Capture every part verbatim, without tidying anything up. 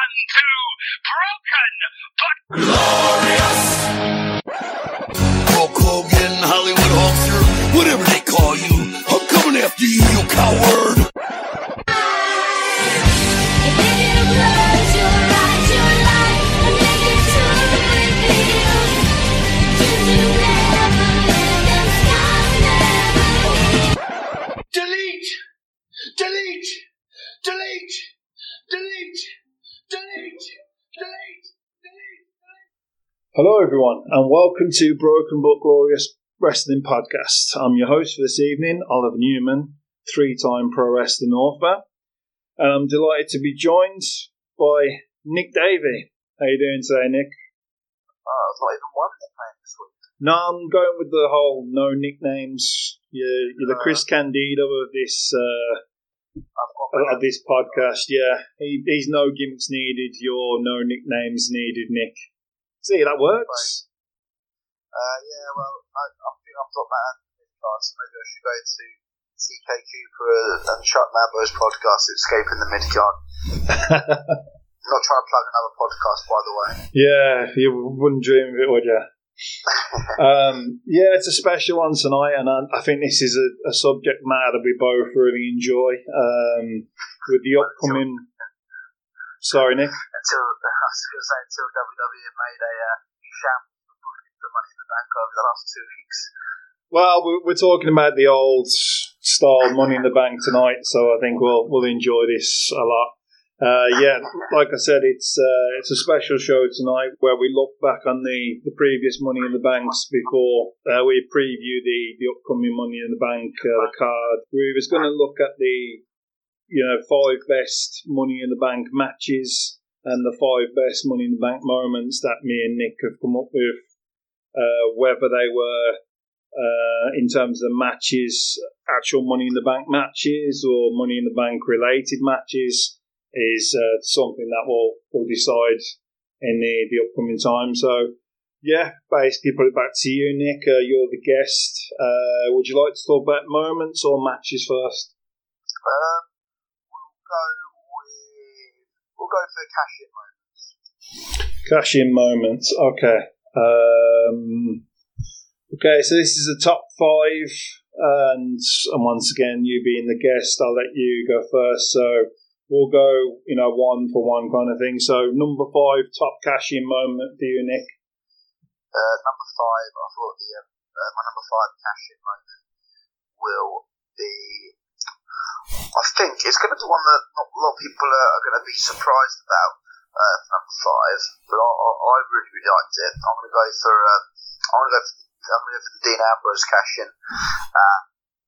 Welcome to Broken But Glorious! Hulk Hogan, Hollywood Hulkster, whatever they call you, I'm coming after you, you coward! Delete! Delete! Delete! Delete! Delete! Delete! Delete! Hello everyone and welcome to Broken But Glorious Wrestling Podcast. I'm your host for this evening, Oliver Newman, three-time pro wrestling author, and I'm delighted to be joined by Nick Davey. How you doing today, Nick? Oh, it's not even one nickname this week. No, I'm going with the whole no nicknames. You're, you're the Chris Candido of this uh, of this podcast. Yeah, he, he's no gimmicks needed. Your no nicknames needed, Nick. See, that works. Uh, yeah, well, I, I think I've got that in this card, so maybe I should go to T K Cooper and Chuck Lambo's podcast, Escaping the Midgard. Not trying to plug another podcast, by the way. Yeah, you wouldn't dream of it, would you? um, yeah, it's a special one tonight, and I, I think this is a, a subject matter we both really enjoy. Um, with the upcoming, sorry, Nick. Until I was going to say until W W E made a uh, shambles of booking for Money in the Bank over the last two weeks. Well, we're, we're talking about the old style Money in the Bank tonight, so I think we'll we'll enjoy this a lot. Uh, yeah, like I said, it's uh, it's a special show tonight where we look back on the, the previous Money in the Banks before uh, we preview the, the upcoming Money in the Bank uh, card. We was going to look at the you know five best Money in the Bank matches and the five best Money in the Bank moments that me and Nick have come up with, uh, whether they were uh, in terms of matches, actual Money in the Bank matches or Money in the Bank related matches. Is uh, something that we'll, we'll decide in the, the upcoming time. So, yeah, basically put it back to you, Nick. Uh, you're the guest. Uh, would you like to talk about moments or matches first? Um, we'll go with we'll go for cash-in moments. Cash-in moments. Okay. Um, okay. So this is a top five, and and once again, you being the guest, I'll let you go first. So. We'll go, you know, one for one kind of thing. So, number five, top cash-in moment for you, Nick. Uh, number five, I thought the uh, uh, my number five cash-in moment will be. I think it's going to be one that not a lot of people are, are going to be surprised about. Uh, for number five, but I, I, I really, really liked it. I'm going to go for. Uh, I'm going to go for. I'm going to go for the Dean Ambrose cash-in. Uh,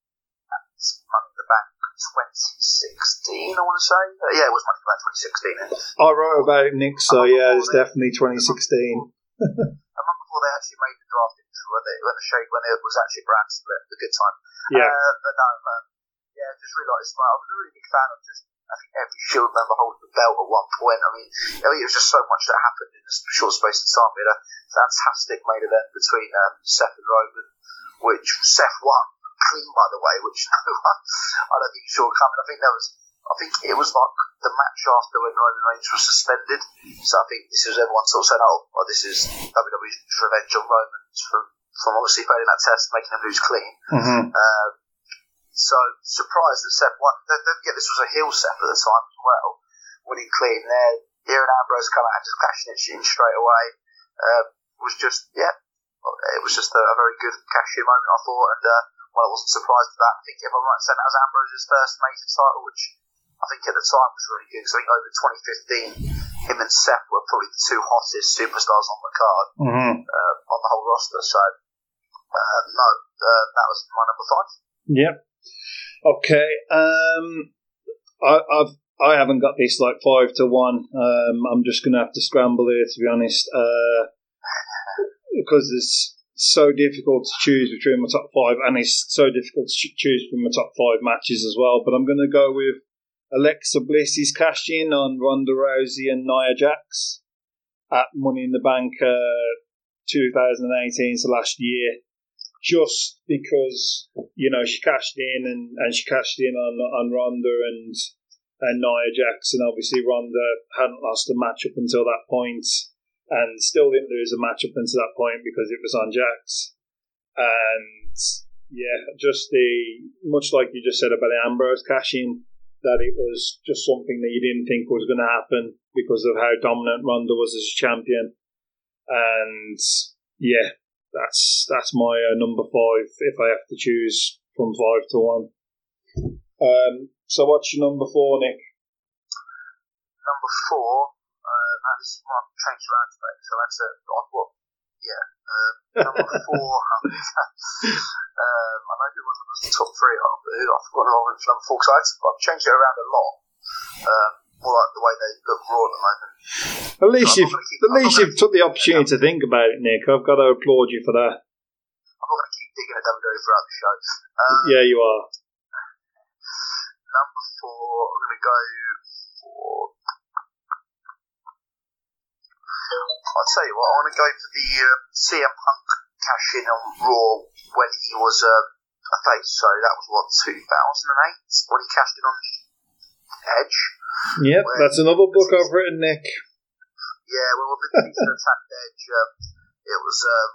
Money in the Bank twenty sixteen, I want to say. Uh, yeah, it was Money in the Bank twenty sixteen. I wrote about it, Nick, so yeah, it's definitely twenty sixteen. I remember before they actually made the draft intro, when, they, when, the shade, when it was actually brand split, the good time. Yeah. Uh, but no, man, yeah, just really like this. I was a really big fan of just, I think, every Shield member holding the belt at one point. I mean, I mean, it was just so much that happened in a short space of time. We had a fantastic main event between um, Seth and Roman, which Seth won. Clean, by the way, which no one, I don't think saw coming. I think there was, I think it was like the match after when Roman Reigns was suspended. So I think this was everyone sort of saying, "Oh, oh this is W W E's revenge on Roman from from obviously failing that test, making him lose clean." Mm-hmm. Um, so surprised that Seth won. Don't, don't forget this was a heel Seth at the time as well, winning clean. There, here and Ambrose come out and just cashing it in straight away. Um, was just yeah, it was just a, a very good cash-in moment, I thought, and. Uh, Well, I wasn't surprised with that. I think, if I'm right in saying that was Ambrose's first major title, which I think at the time was really good. Because I think over twenty fifteen, him and Seth were probably the two hottest superstars on the card, mm-hmm. uh, on the whole roster. So, uh, no, uh, that was my number five. Yep. Okay. Um, I, I've I haven't got this like five to one. Um, I'm just going to have to scramble here, to be honest, uh, because there's. So difficult to choose between my top five, and it's so difficult to choose between my top five matches as well. But I'm going to go with Alexa Bliss's cash in on Ronda Rousey and Nia Jax at Money in the Bank uh, twenty eighteen, so last year. Just because, you know, she cashed in and, and she cashed in on on Ronda, and and Nia Jax, and obviously Ronda hadn't lost a match up until that point, and still didn't lose a match up until that point because it was on Jax. And yeah, just the much like you just said about the Ambrose cash in, that it was just something that you didn't think was going to happen because of how dominant Ronda was as a champion. And yeah, that's that's my uh, number five if I have to choose from five to one. Um, so what's your number four, Nick? Number four, uh, no, this is one changed around today, so that's a odd one. Yeah. Uh, number four, um, um, I know who was on the top three, but who I forgot who I went for number four, because I've changed it around a lot. Um, more like the way they look raw at the moment. At least so you've, keep, at least you've took the opportunity to think about it, Nick. I've got to applaud you for that. I'm not going to keep digging at W W E throughout the show. Um, yeah, you are. Number four, I'm going to go for. I'll tell you what, I want to go for the uh, C M Punk cash in on Raw when he was uh, a face. So that was what, two thousand eight when he cashed in on Edge. Yep, that's another book I've written, Nick. Yeah, well, when Batista attacked Edge, um, it was. Um,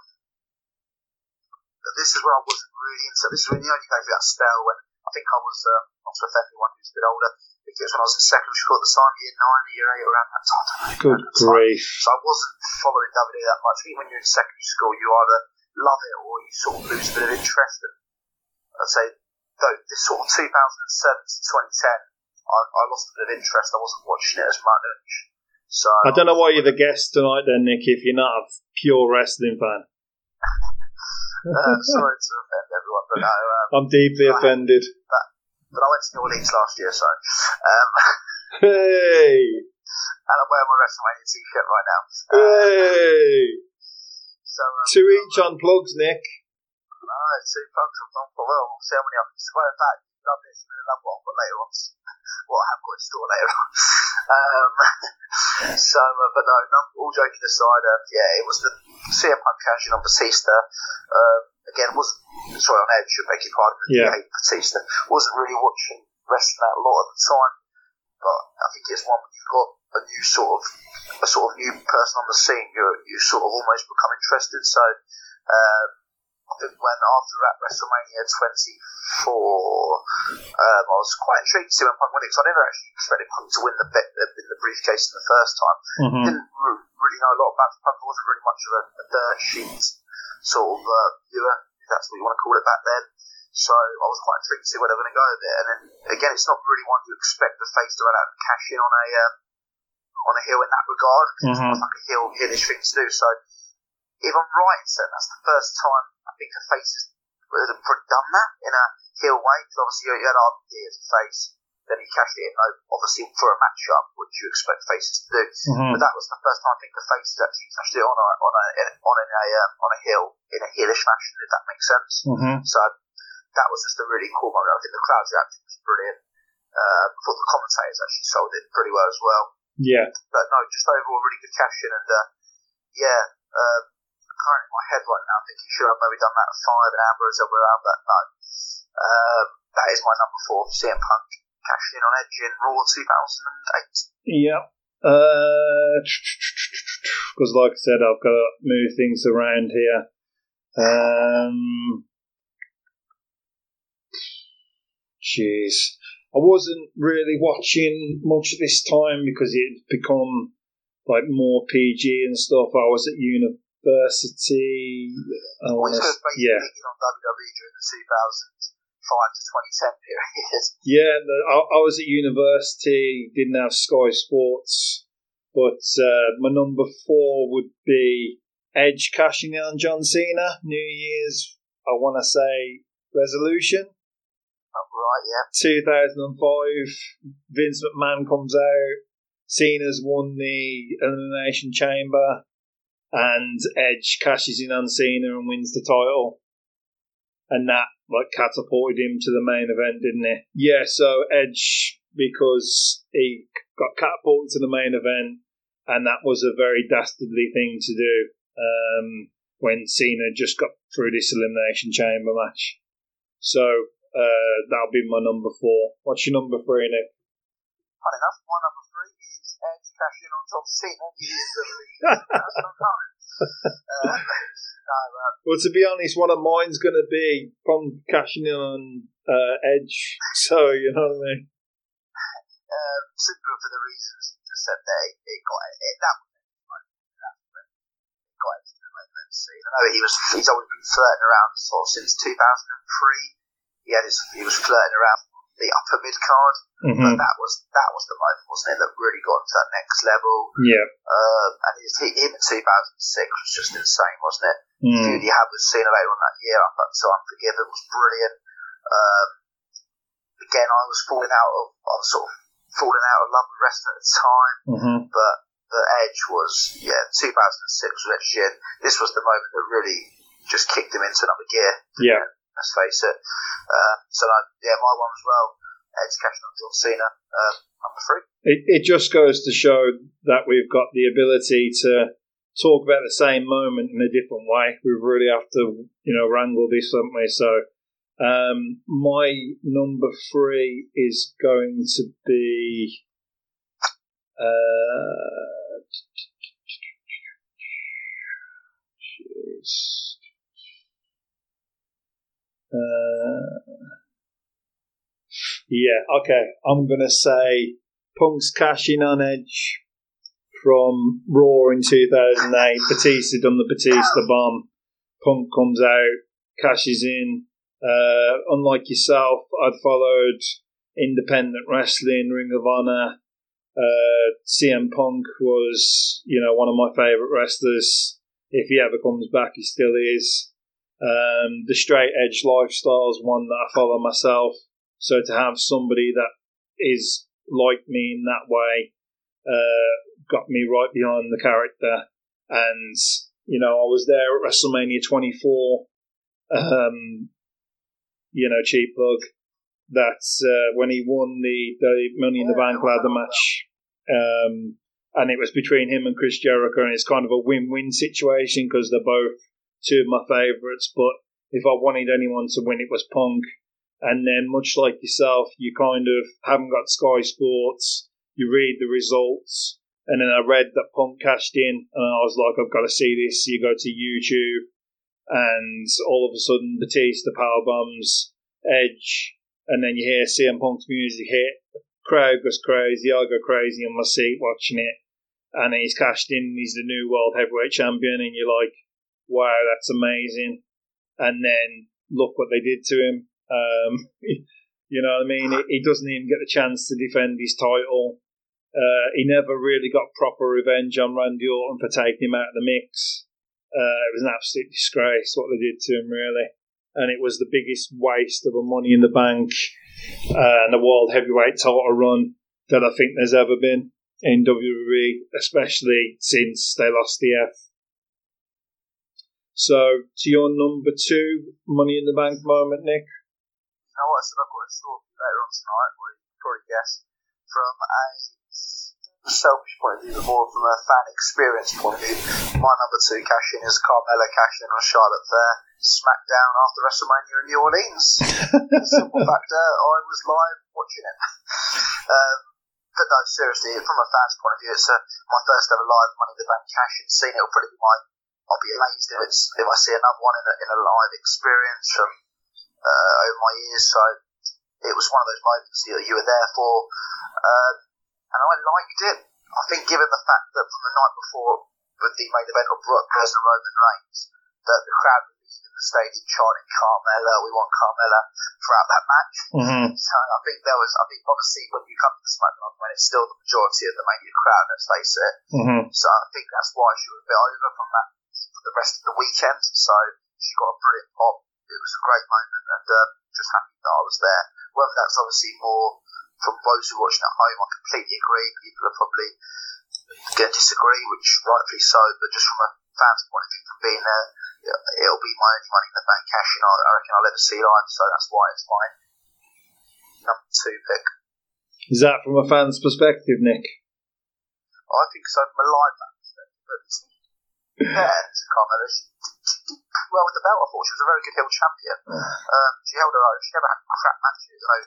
this is where I wasn't really into. This is when you only go through that spell when I think I was, um, not to offend anyone who's a bit older, I think it was when I was in secondary school at the time, year nine, year eight, around that time. Good grief. So I wasn't following W W E that much. I think when you're in secondary school, you either love it or you sort of lose a bit of interest. And I'd say, though, this sort of two thousand seven to twenty ten, I, I lost a bit of interest. I wasn't watching it as much. So I don't know why you're the guest tonight then, Nick, if you're not a pure wrestling fan. uh, sorry to offend everyone, but no. Um, I'm deeply I, offended. But, but I went to New Orleans last year, so. Um, hey! And I'm wearing my WrestleMania t-shirt right now. Um, hey! So, um, two each on plugs, Nick. No, two plugs on plugs. Well, we'll see how many I can swear back. Love this and love what I've got later on. What I have got in store later on. um, so, uh, but no, no, all joking aside, uh, yeah, it was the C M Punk cash in on Batista. Uh, again, wasn't, sorry, on Edge, I beg your pardon, yeah. I hate Batista. Wasn't really watching wrestling that a lot at the time, but I think it's one when you've got a new sort of, a sort of new person on the scene, you you sort of almost become interested. So, uh, I think when after that WrestleMania twenty-four, um, I was quite intrigued to see when Punk win it, because I never actually expected Punk to win the bet the, the briefcase the first time. Mm-hmm. Didn't re- really know a lot about Punk. I wasn't really much of a, a dirt sheet sort of uh, viewer, if that's what you want to call it back then. So I was quite intrigued to see where they're going to go with it. And then again, it's not really one you expect the face to run out and cash in on a um, on a heel in that regard, because mm-hmm. it's not like a heel heelish thing to do. So if I'm right in saying that's the first time I think a face has done that in a heel way, because obviously you had R V D as a face, then he cashed it in, obviously for a match-up, which you expect faces to do. Mm-hmm. But that was the first time I think a face has actually cashed it on a on a on a um, on a heel in a heelish fashion, if that makes sense. Mm-hmm. So that was just a really cool moment. I think the crowd's reaction was brilliant. Uh, I thought the commentators actually sold it pretty well as well. Yeah. But no, just overall really good cash in, and uh, yeah. Uh, currently in my head right now thinking, sure, I've maybe done that at five and Ambrose over around that. No. Um, that is my number four, C M Punk cashing in on Edge in Raw two thousand eight. Yeah. Because uh, like I said, I've got to move things around here. Um, jeez. I wasn't really watching much at this time because it had become like more P G and stuff. I was at uni. University. I well, wanna, he's basically yeah. on W W E during the two thousand five to twenty ten period. Yeah, the, I, I was at university, didn't have Sky Sports, but uh, my number four would be Edge cashing in on John Cena, New Year's, I want to say, resolution. Oh, right, yeah. two thousand five, Vince McMahon comes out, Cena's won the Elimination Chamber, and Edge cashes in on Cena and wins the title. And that like catapulted him to the main event, didn't it? Yeah, so Edge, because he got catapulted to the main event, and that was a very dastardly thing to do um, when Cena just got through this Elimination Chamber match. So uh, that'll be my number four. What's your number three, Nick? funny enough, my number three is Edge cashing on John Cena. He is the That's not fine. Uh, no, uh, Well, to be honest, one of mine's going to be Punk cashing in on uh, Edge. So, you know what I mean? um, simply for the reasons you just said there, it, it got it, that was it. Like, that's when it got into the main event scene. I know that he was he's always been flirting around sort of since two thousand three. He had his he was flirting around the upper mid card, Mm-hmm. but that was that was the moment, wasn't it, that really got to that next level. Yeah. Um, and his, him in two thousand six was just insane, wasn't it? Mm. The feud he had with Cena later on that year up until Unforgiven was brilliant. Um, again, I was falling out of I was sort of falling out of love with wrestling at the time, Mm-hmm. but the Edge was yeah two thousand six was Edge shit. This was the moment that really just kicked him into another gear. Yeah. Let's face it. Uh, so uh, yeah, my one as well. Edge cashing on John Cena, um, number three. It, it just goes to show that we've got the ability to talk about the same moment in a different way. We really have to, you know, wrangle this, haven't we? So, um, my number three is going to be. Uh, jeez. Uh, yeah, okay. I'm going to say Punk's cashing on Edge from Raw in two thousand eight. Batista done the Batista bomb. Punk comes out, cashes in. Uh, unlike yourself, I'd followed independent wrestling, Ring of Honor. Uh, C M Punk was, you know, one of my favourite wrestlers. If he ever comes back, he still is. Um, the straight edge lifestyle is one that I follow myself. So to have somebody that is like me in that way uh, got me right behind the character. And, you know, I was there at WrestleMania twenty-four, um, you know, cheap plug. That's uh, when he won the, the Money in the Bank ladder match. Um, and it was between him and Chris Jericho, and it's kind of a win-win situation because they're both two of my favourites. But if I wanted anyone to win, it was Punk. And then, much like yourself, you kind of haven't got Sky Sports. You read the results, and then I read that Punk cashed in, and I was like, I've got to see this. You go to YouTube, and all of a sudden, Batista powerbombs Edge, and then you hear C M Punk's music hit. The crowd goes crazy. I go crazy on my seat watching it, and he's cashed in. He's the new world heavyweight champion, and you're like, wow, that's amazing. And then look what they did to him. Um, you know what I mean? He, he doesn't even get the chance to defend his title. Uh, he never really got proper revenge on Randy Orton for taking him out of the mix. Uh, it was an absolute disgrace what they did to him, really. And it was the biggest waste of a Money in the Bank uh, and a World Heavyweight title run that I think there's ever been in W W E, especially since they lost the F. So, to your number two Money in the Bank moment, Nick? You know what, I said I've got a story later on tonight, where you can probably guess, from a selfish point of view, but more from a fan experience point of view. My number two cash-in is Carmella cashing in on Charlotte Flair, SmackDown after WrestleMania in New Orleans. The simple fact, uh, I was live watching it. um, but no, seriously, from a fan's point of view, it's uh, my first ever live Money in the Bank cash-in scene. It'll probably be my, I'll be amazed if, it's, if I see another one in a, in a live experience from Uh, over my years, so it was one of those moments that you were there for, uh, and I liked it. I think, given the fact that from the night before with the main event of Brock Lesnar and Roman Reigns, that the crowd was leaving the stadium chanting "Carmella, we want Carmella" throughout that match. Mm-hmm. So I think there was, I think obviously when you come to the SmackDown, when it's still the majority of the Mania crowd, let's face it. Mm-hmm. So I think that's why she was a bit over from that for the rest of the weekend. So she got a brilliant pop. It was a great moment, and um, just happy that I was there. Whether that's obviously more from those who are watching at home, I completely agree. People are probably going to disagree, which rightfully so, but just from a fan's point of view, from being there, it'll be my only Money in the Bank cash, and I, I reckon I'll ever see live, so that's why it's my number two pick. Is that from a fan's perspective, Nick? I think so, from a live fan perspective. But yeah, to Carmella, she, she did well with the belt. I thought she was a very good heel champion. Um, she held her own. She never had crap matches. I know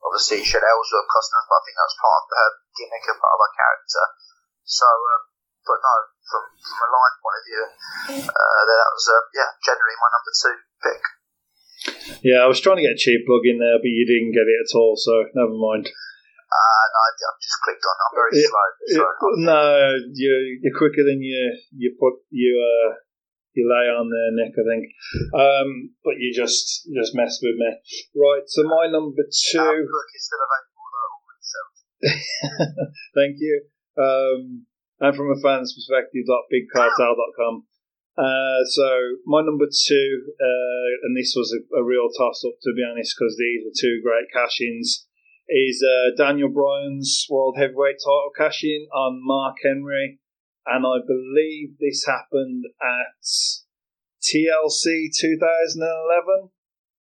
obviously shed Ellsworth customers, but I think that was part of her gimmick and part of her character. So, um, but no, from, from a live point of view, uh, that was, uh, yeah, generally my number two pick. Yeah, I was trying to get a cheap plug in there, but you didn't get it at all, so never mind. Uh, no, I've just clicked on it. I'm very it, slow. It, no, you, you're quicker than you you put you uh you lay on there, Nick. I think, um, but you just you just messed with me. Right, so my number two. That book is still available though. Thank you. Um, and from a fan's perspective, big cartel dot com. Uh, so my number two, uh, and this was a, a real toss-up to be honest, because these were two great cash-ins, is uh, Daniel Bryan's World Heavyweight title cash-in on Mark Henry, and I believe this happened at T L C two thousand eleven.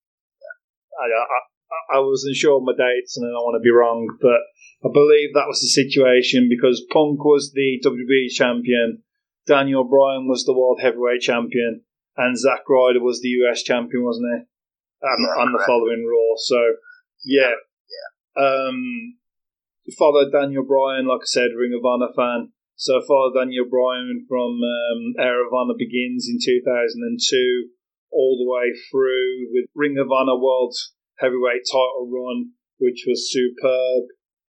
I, I, I wasn't sure of my dates, and I don't want to be wrong, but I believe that was the situation because Punk was the W W E champion, Daniel Bryan was the World Heavyweight Champion, and Zack Ryder was the U S Champion, wasn't he? Um, yeah, on the following Raw. So, yeah. yeah. Um, followed Daniel Bryan, like I said, Ring of Honor fan. So, followed Daniel Bryan from um, Era of Honor Begins in two thousand two all the way through with Ring of Honor World Heavyweight title run, which was superb.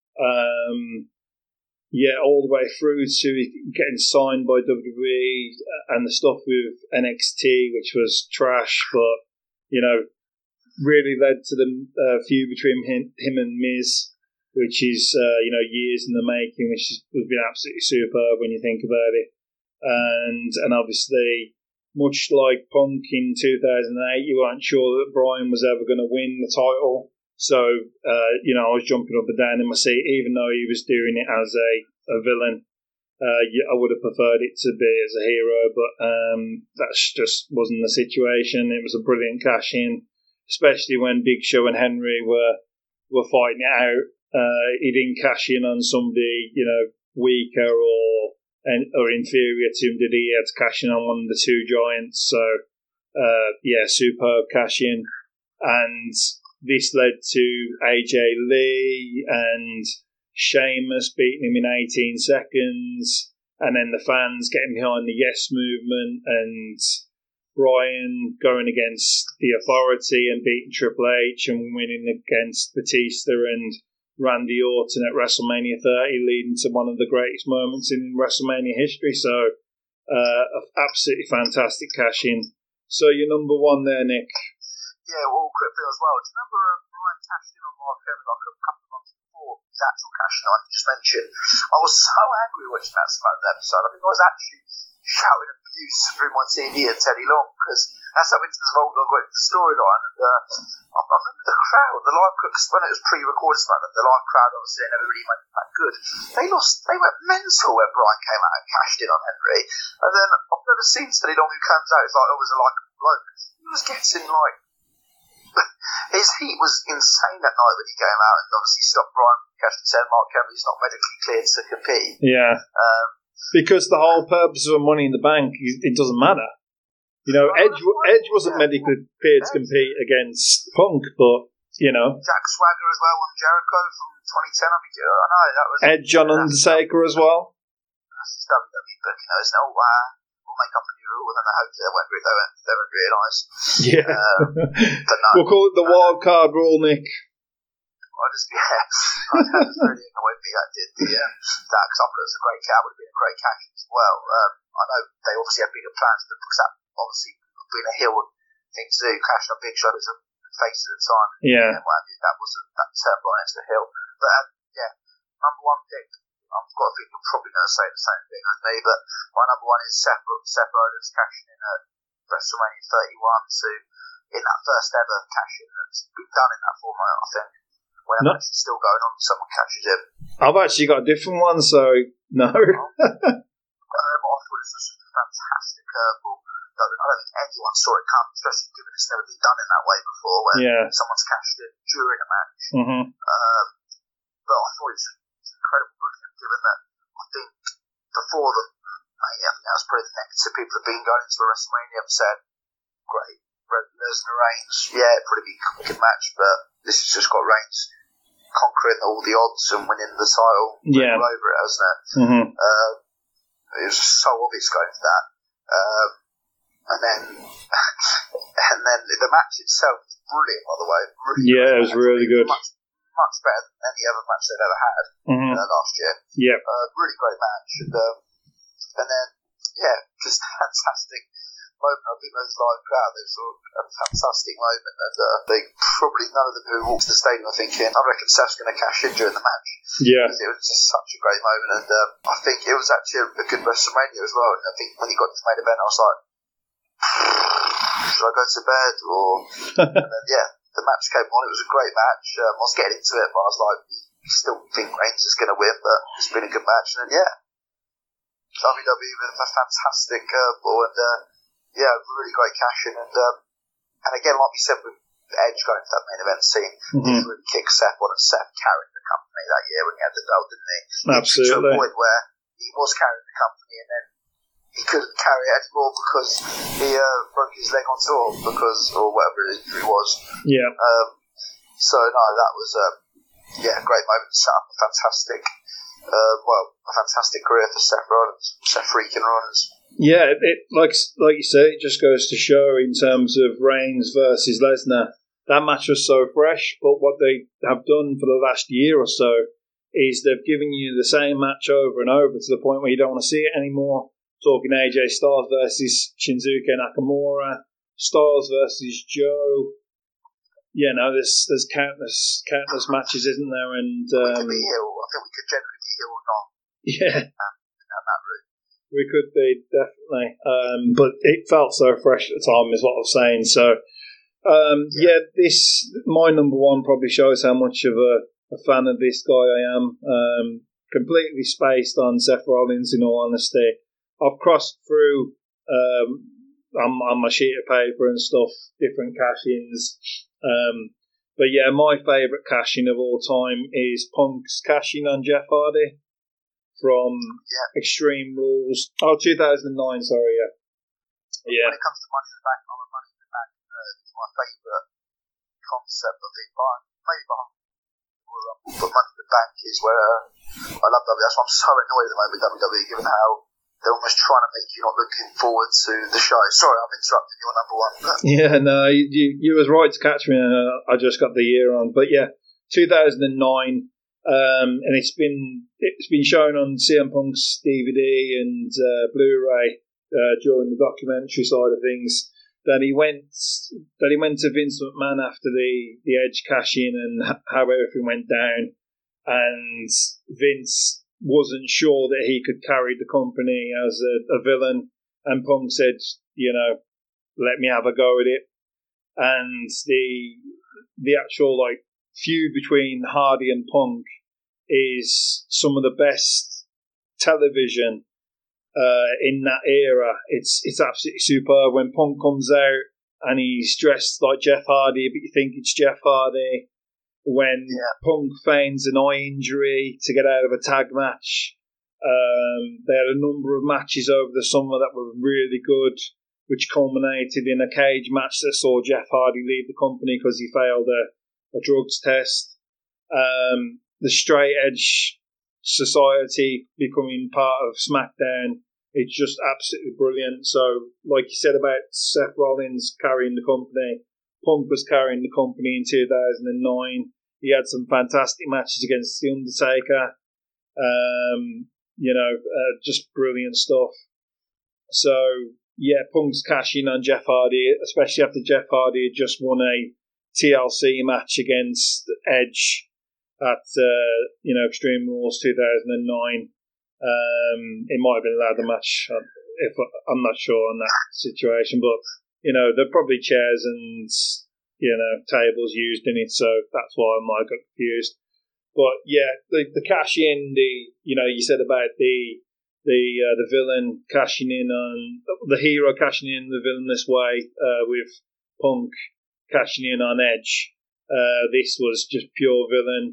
Um... Yeah, all the way through to getting signed by W W E and the stuff with N X T, which was trash, but, you know, really led to the uh, feud between him, him and Miz, which is, uh, you know, years in the making, which has been absolutely superb when you think about it. And and obviously, much like Punk in two thousand eight, you weren't sure that Bryan was ever going to win the title. So, uh, you know, I was jumping up and down in my seat, even though he was doing it as a, a villain. Uh, I would have preferred it to be as a hero, but um, that just wasn't the situation. It was a brilliant cash-in, especially when Big Show and Henry were were fighting it out. Uh, he didn't cash in on somebody, you know, weaker or or inferior to him, did he? He had to cash in on one of the two giants. So, uh, yeah, superb cash-in. And this led to A J Lee and Sheamus beating him in eighteen seconds, and then the fans getting behind the Yes movement, and Bryan going against the Authority and beating Triple H and winning against Batista and Randy Orton at WrestleMania thirty, leading to one of the greatest moments in WrestleMania history. So, uh, absolutely fantastic cash-in. So, your number one there, Nick. Yeah, well, quickly as well. Do you remember um, Bryan cashed in on Mark Henry like a couple of months before his actual cash in, like you just mentioned? I was so angry watching that SmackDown episode. I think I was actually shouting abuse through my T V at Teddy Long because that's how into the Volvo got into the storyline. And uh, I, I remember the crowd, the live crowd, when it was pre-recorded SmackDown, the live crowd obviously never really made it that good. They lost, they went mental when Bryan came out and cashed in on Henry. And then I've never seen Teddy Long who comes out, it's like, oh, was a likeable bloke. He was getting like, his heat was insane that night when he came out and obviously stopped Bryan from cashing ten. Mark Henry's not medically cleared to compete. Yeah. Um, because the whole purpose of Money in the Bank, it doesn't matter. You know, Edge Edge wasn't medically cleared to compete against Punk, but, you know. Jack Swagger as well on Jericho from twenty ten, I think. I know, that was... Edge on Undertaker as well. That's just W W E book, you know, isn't it? Oh, wow. We'll make up a new rule, and then I hope they won't, they won't, they won't realise. Yeah. Um, but no. We'll call it the wild card rule, Nick. I just, yeah, that was really annoyed me. That did the um, that because I thought it was a great cat, would have been a great cash as well. Um, I know they obviously have bigger plans, but because that obviously being a heel thing to do, cashing on Big Show as a face at the time. Yeah, and what have you, that was a, that turned Bryan into a heel. But um, yeah, number one pick. I've got a feeling you're probably going to say the same thing as me, but my number one is Seth, Seth Rollins cashing in at WrestleMania thirty-one to in that first ever cash in that's been done in that format, I think. When no. It's still going on, someone catches him. I've actually got a different one, so no. um, I thought it was just a fantastic curveball. I don't think anyone saw it come, especially given it's never been done in that way before, where yeah. someone's cashed in during a match. Mm-hmm. Um, but I thought it was incredible booking, given that I think before the, I think that was probably the negative people have been going into a WrestleMania have said, great, Lesnar Reigns, yeah, it'd probably be a good match, but this has just got Reigns conquering all the odds and winning the title Yeah. all over it, hasn't it? Mm-hmm. Um, it was just so obvious going for that. Um, and then, and then the match itself was brilliant, by the way. Really Yeah, it was match. really good. Much, much better than any other match they've ever had Mm-hmm. uh, last year. Yep. Uh, really great match, and um, and then yeah, just fantastic moment. I think those live crowd, it was a fantastic moment, and uh, they probably none of them who walked to the stadium are thinking, I reckon Seth's going to cash in during the match. Yeah. It was just such a great moment, and um, I think it was actually a, a good WrestleMania as well. And I think when he got to the main event, I was like, should I go to bed? Or and then yeah, the match came on. It was a great match. Um, I was getting into it, but I was like, you still think Reigns is going to win, but it's been a good match, and then yeah, W W E with a fantastic uh, ball, and uh, yeah, really great cash in, and um, and again, like we said with Edge going to that main event scene, Mm-hmm. he really kicked Seth on, and Seth carried the company that year when he had the belt, didn't he? Absolutely. To a point where he was carrying the company, and then he couldn't carry it anymore because he uh, broke his leg on tour, because or whatever it was. Yeah. Um, so no, that was um, yeah, a great moment to set up a fantastic, uh, well, a fantastic career for Seth Rollins, Seth freaking Rollins. Yeah, it, it like like you say, it just goes to show in terms of Reigns versus Lesnar. That match was so fresh, but what they have done for the last year or so is they've given you the same match over and over to the point where you don't want to see it anymore. Talking A J Styles versus Shinsuke Nakamura, Styles versus Joe. You know, there's there's countless countless matches, isn't there? And We um, could be heel. I think we could generally be heel or not yeah, down that route. we could be definitely. Um, but it felt so fresh at the time, is what I was saying. So. Um, yeah, this my number one probably shows how much of a, a fan of this guy I am. Um, completely spaced on Seth Rollins, in all honesty. I've crossed through um, on, on my sheet of paper and stuff, different cash-ins. Um, but yeah, my favourite cash-in of all time is Punk's cash-in on Jeff Hardy from Yeah. Extreme Rules. Oh, two thousand nine, sorry, yeah. Yeah. When it comes to Money in the Bank, I'm a Money in the Bank. Uh, it's my favourite concept. I think mine, maybe behind Royal Rumble, but Money in the Bank is where uh, I love W W E. That's why I'm so annoyed at the moment with W W E, given how they're almost trying to make you not looking forward to the show. Sorry, I'm interrupting your number one. But Yeah, no, you, you, you was right to catch me. Uh, I just got the year on, but yeah, two thousand nine, um, and it's been it's been shown on C M Punk's D V D and uh, Blu-ray uh, during the documentary side of things. That he went that he went to Vince McMahon after the the Edge cash in and h- how everything went down, and Vince wasn't sure that he could carry the company as a, a villain, and Punk said, you know, let me have a go at it. And the the actual like feud between Hardy and Punk is some of the best television uh, in that era. It's it's absolutely superb when Punk comes out and he's dressed like Jeff Hardy, but you think it's Jeff Hardy. When Yeah. Punk feigns an eye injury to get out of a tag match. Um, they had a number of matches over the summer that were really good, which culminated in a cage match that saw Jeff Hardy leave the company because he failed a, a drugs test. Um, the Straight Edge Society becoming part of SmackDown, it's just absolutely brilliant. So, like you said about Seth Rollins carrying the company, Punk was carrying the company in two thousand nine. He had some fantastic matches against The Undertaker. Um, you know, uh, just brilliant stuff. So, yeah, Punk's cashing on Jeff Hardy, especially after Jeff Hardy had just won a T L C match against Edge at, uh, you know, Extreme Rules two thousand nine. Um, it might have been a ladder match, if I'm not sure on that situation, but, you know, there are probably chairs and, you know, tables used in it, so that's why I might get confused. But yeah, the the cash in, the you know, you said about the the uh, the villain cashing in on the hero cashing in the villain this way uh, with Punk cashing in on Edge. Uh, this was just pure villain.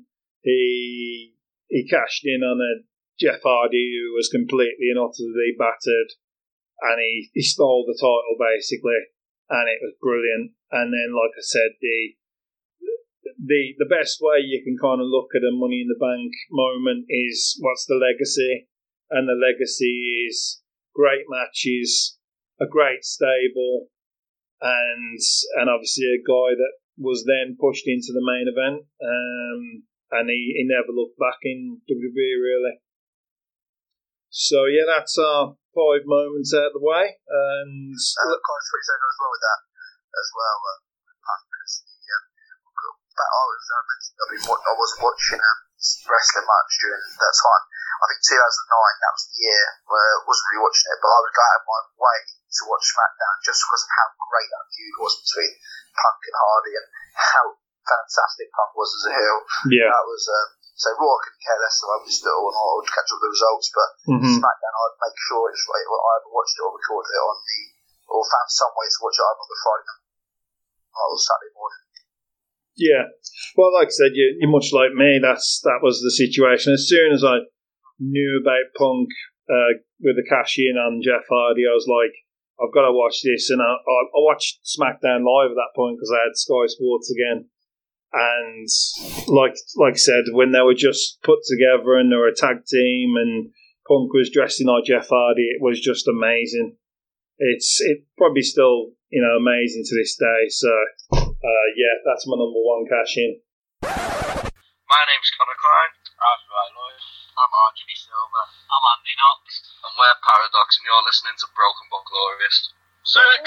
He he cashed in on a Jeff Hardy who was completely and utterly battered, and he, he stole the title basically, and it was brilliant. And then, like I said, the the the best way you can kind of look at a Money in the Bank moment is what's the legacy, and the legacy is great matches, a great stable, and and obviously a guy that was then pushed into the main event, um, and he, he never looked back in W W E really. So yeah, that's our five moments out of the way, and uh, kind of switch over as well with that as well. Uh, because the um, but I was I mentioned I, mean, what, I was watching um, wrestling much during that time. I think two thousand nine, that was the year where I wasn't really watching it, but I would go out of my way to watch SmackDown just because of how great that feud was between Punk and Hardy and how fantastic Punk was as a heel. Yeah, that was. Um, So Raw I couldn't care less, so I was still and I would catch up with the results, but mm-hmm. SmackDown I'd make sure it's right. I either watched it or recorded it on the, or found some way to watch it either on the Friday night or Saturday morning. Yeah, well, like I said, you, you're much like me. That's that was the situation. As soon as I knew about Punk uh, with the cash in on Jeff Hardy, I was like, I've got to watch this, and I, I, I watched SmackDown live at that point because I had Sky Sports again. And like like I said, when they were just put together and they were a tag team and Punk was dressing like Jeff Hardy, it was just amazing. It's it probably still, you know, amazing to this day. So, uh, yeah, that's my number one cash in. My name's Connor Klein. I'm Ray Lloyd. I'm R J Silver. I'm Andy Knox. And we're Paradox, and you're listening to Broken But Glorious. Sick!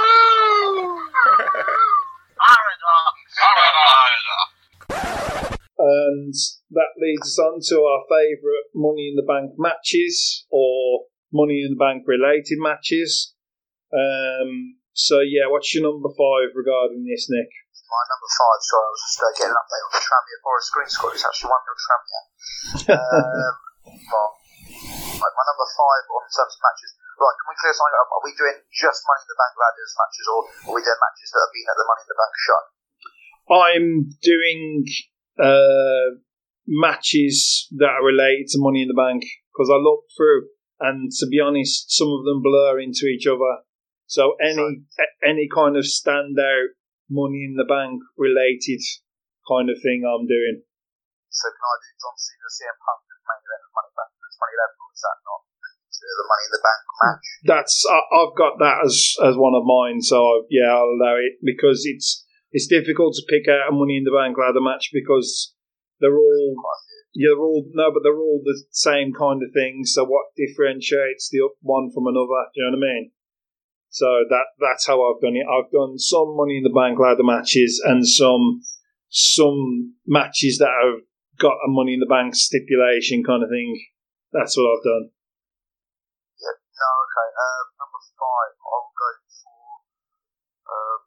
Paradox! Paradox! And that leads us on to our favourite Money in the Bank matches or Money in the Bank related matches. Um, so, yeah, what's your number five regarding this, Nick? My number five, sorry, I was just uh, getting an update on the Tranmere Forest Green squad. It's actually one nil Tranmere. um, well, like my number five on terms of matches. Right, can we clear something up? Are we doing just Money in the Bank ladders matches, or are we doing matches that have been at the Money in the Bank show? I'm doing uh, matches that are related to Money in the Bank because I looked through, and to be honest, some of them blur into each other. So any a- any kind of standout Money in the Bank related kind of thing I'm doing. So can I do John Cena, C M Punk, main event of Money in the Bank? It's twenty eleven, or is that not the Money in the Bank match? That's I, I've got that as as one of mine. So yeah, I'll allow it because it's it's difficult to pick out a Money in the Bank ladder match because they're all yeah they're all no, but they're all the same kind of thing. So what differentiates the one from another? Do you know what I mean? So that that's how I've done it. I've done some Money in the Bank ladder matches and some some matches that have got a Money in the Bank stipulation kind of thing. That's what I've done. Yeah, no, okay. Um, number five, I'll go for. Um,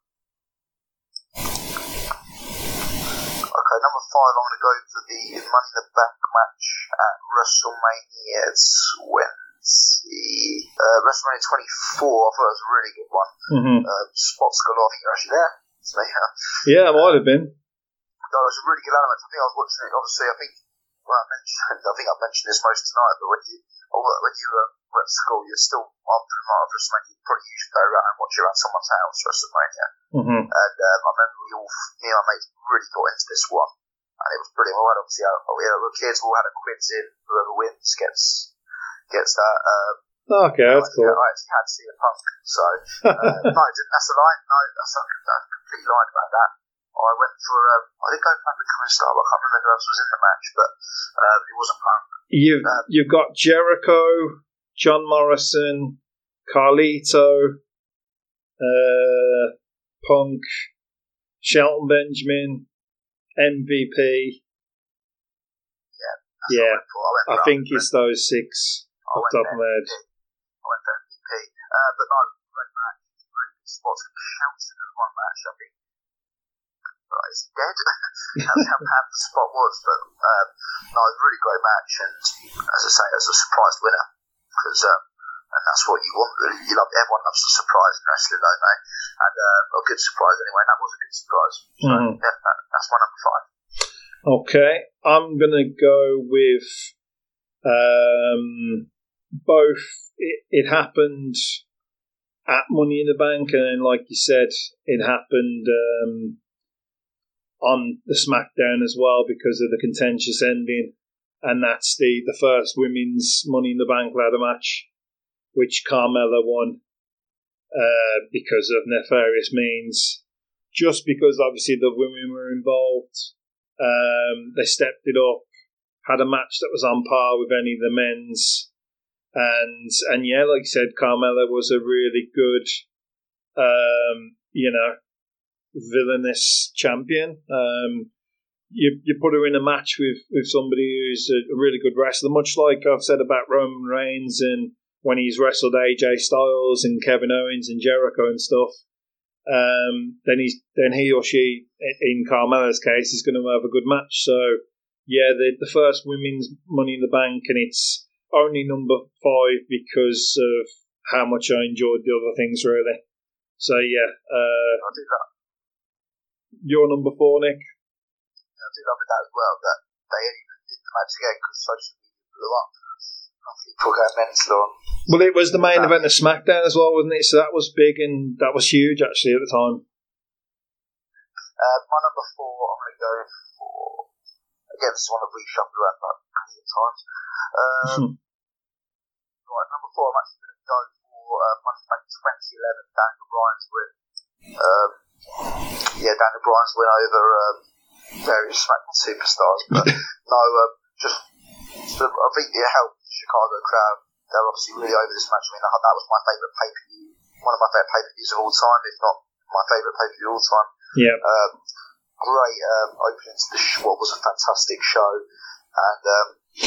okay, number five, I'm going to go for the Money in the Bank match at WrestleMania twenty. Uh, WrestleMania twenty-four, I thought it was a really good one. Mm-hmm. Uh, spots galore. I think you're actually there. So, yeah. Yeah, I might have been. No, it was a really good element. I think I was watching it. Obviously, I think. Well, I mentioned. I think I mentioned this most tonight. But when you, when you uh, were at school, you're still after the night of WrestleMania. You probably usually go around and watch it around someone's house WrestleMania. Mm-hmm. And um, I remember we all, me and my mates, really got into this one, and it was brilliant. We had obviously, our, we had our kids. We all had a quiz in. Whoever wins gets gets that. Um, Okay, that's cool. I actually had C M Punk, so uh, no, that's a lie. No, that's a, that's a complete lie about that. I went for, um, I didn't go for Epic Crystal. I can't remember who else was in the match, but uh, it wasn't Punk. You've um, you've got Jericho, John Morrison, Carlito, uh, Punk, Shelton Benjamin, M V P. Yeah, yeah. I, I, I think it's those six I off the top of my head. I went for M V P, uh, but no, great match. Really good spots. Shelton in one match, I think. Uh, is he dead? That's how bad the spot was. But um, no, really great match, and as I say, as a surprise winner, because um, and that's what you want. Really. You love everyone loves a surprise in wrestling, don't they? And uh, a good surprise anyway. And that was a good surprise. So Mm-hmm. yeah, that, that's my number five. Okay, I'm gonna go with um, both. It, it happened at Money in the Bank, and then, like you said, it happened. Um, on the SmackDown as well because of the contentious ending, and that's the, the first women's Money in the Bank ladder match, which Carmella won uh, because of nefarious means. Just because obviously the women were involved, um, they stepped it up, had a match that was on par with any of the men's. And and yeah, like I said, Carmella was a really good, um, you know, villainous champion. Um, you you put her in a match with, with somebody who's a, a really good wrestler, much like I've said about Roman Reigns and when he's wrestled A J Styles and Kevin Owens and Jericho and stuff. Um, then he's then he or she, in Carmella's case, is going to have a good match. So yeah, the the first women's Money in the Bank, and it's only number five because of how much I enjoyed the other things, really. So, yeah. Uh, I do love You're number four, Nick? I do love it that as well, that they only did the match again because social media blew up. People going mental on. Well, it was the main event of SmackDown as well, wasn't it? So that was big and that was huge, actually, at the time. Uh, my number four, I'm going to go for... Again, this is one that we shuffled around about a million times. Um, Right, number four, I'm actually going to go for uh, Money in the Bank twenty eleven, Daniel Bryan's win. Um, yeah, Daniel Bryan's win over um, various SmackDown superstars. But no, um, just, just uh, I think it helped the Chicago crowd. They were obviously really over this match. I mean, that, that was my favourite pay-per-view, one of my favourite pay-per-views of all time, if not my favourite pay-per-view of all time. Yeah. Um, great um, opening to the sh- what was a fantastic show. And um,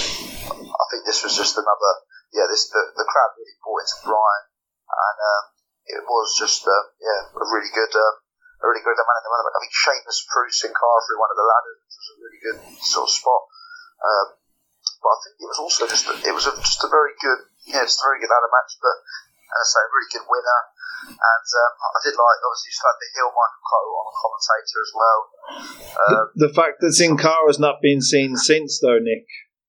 I think this was just another... Yeah, this the, the crowd really bought into Bryan, and um, it was just uh, yeah a really good, uh, a really good man in the moment. I think Sheamus threw Sin Cara through one of the ladders, which was a really good sort of spot. Um, but I think it was also just a, it was a, just a very good, yeah, just a very good ladder match. But as I say, a really good winner. And um, I did like obviously just like the heel Michael Cole on a commentator as well. Um, the, the fact that Sin Cara's not been seen since, though, Nick.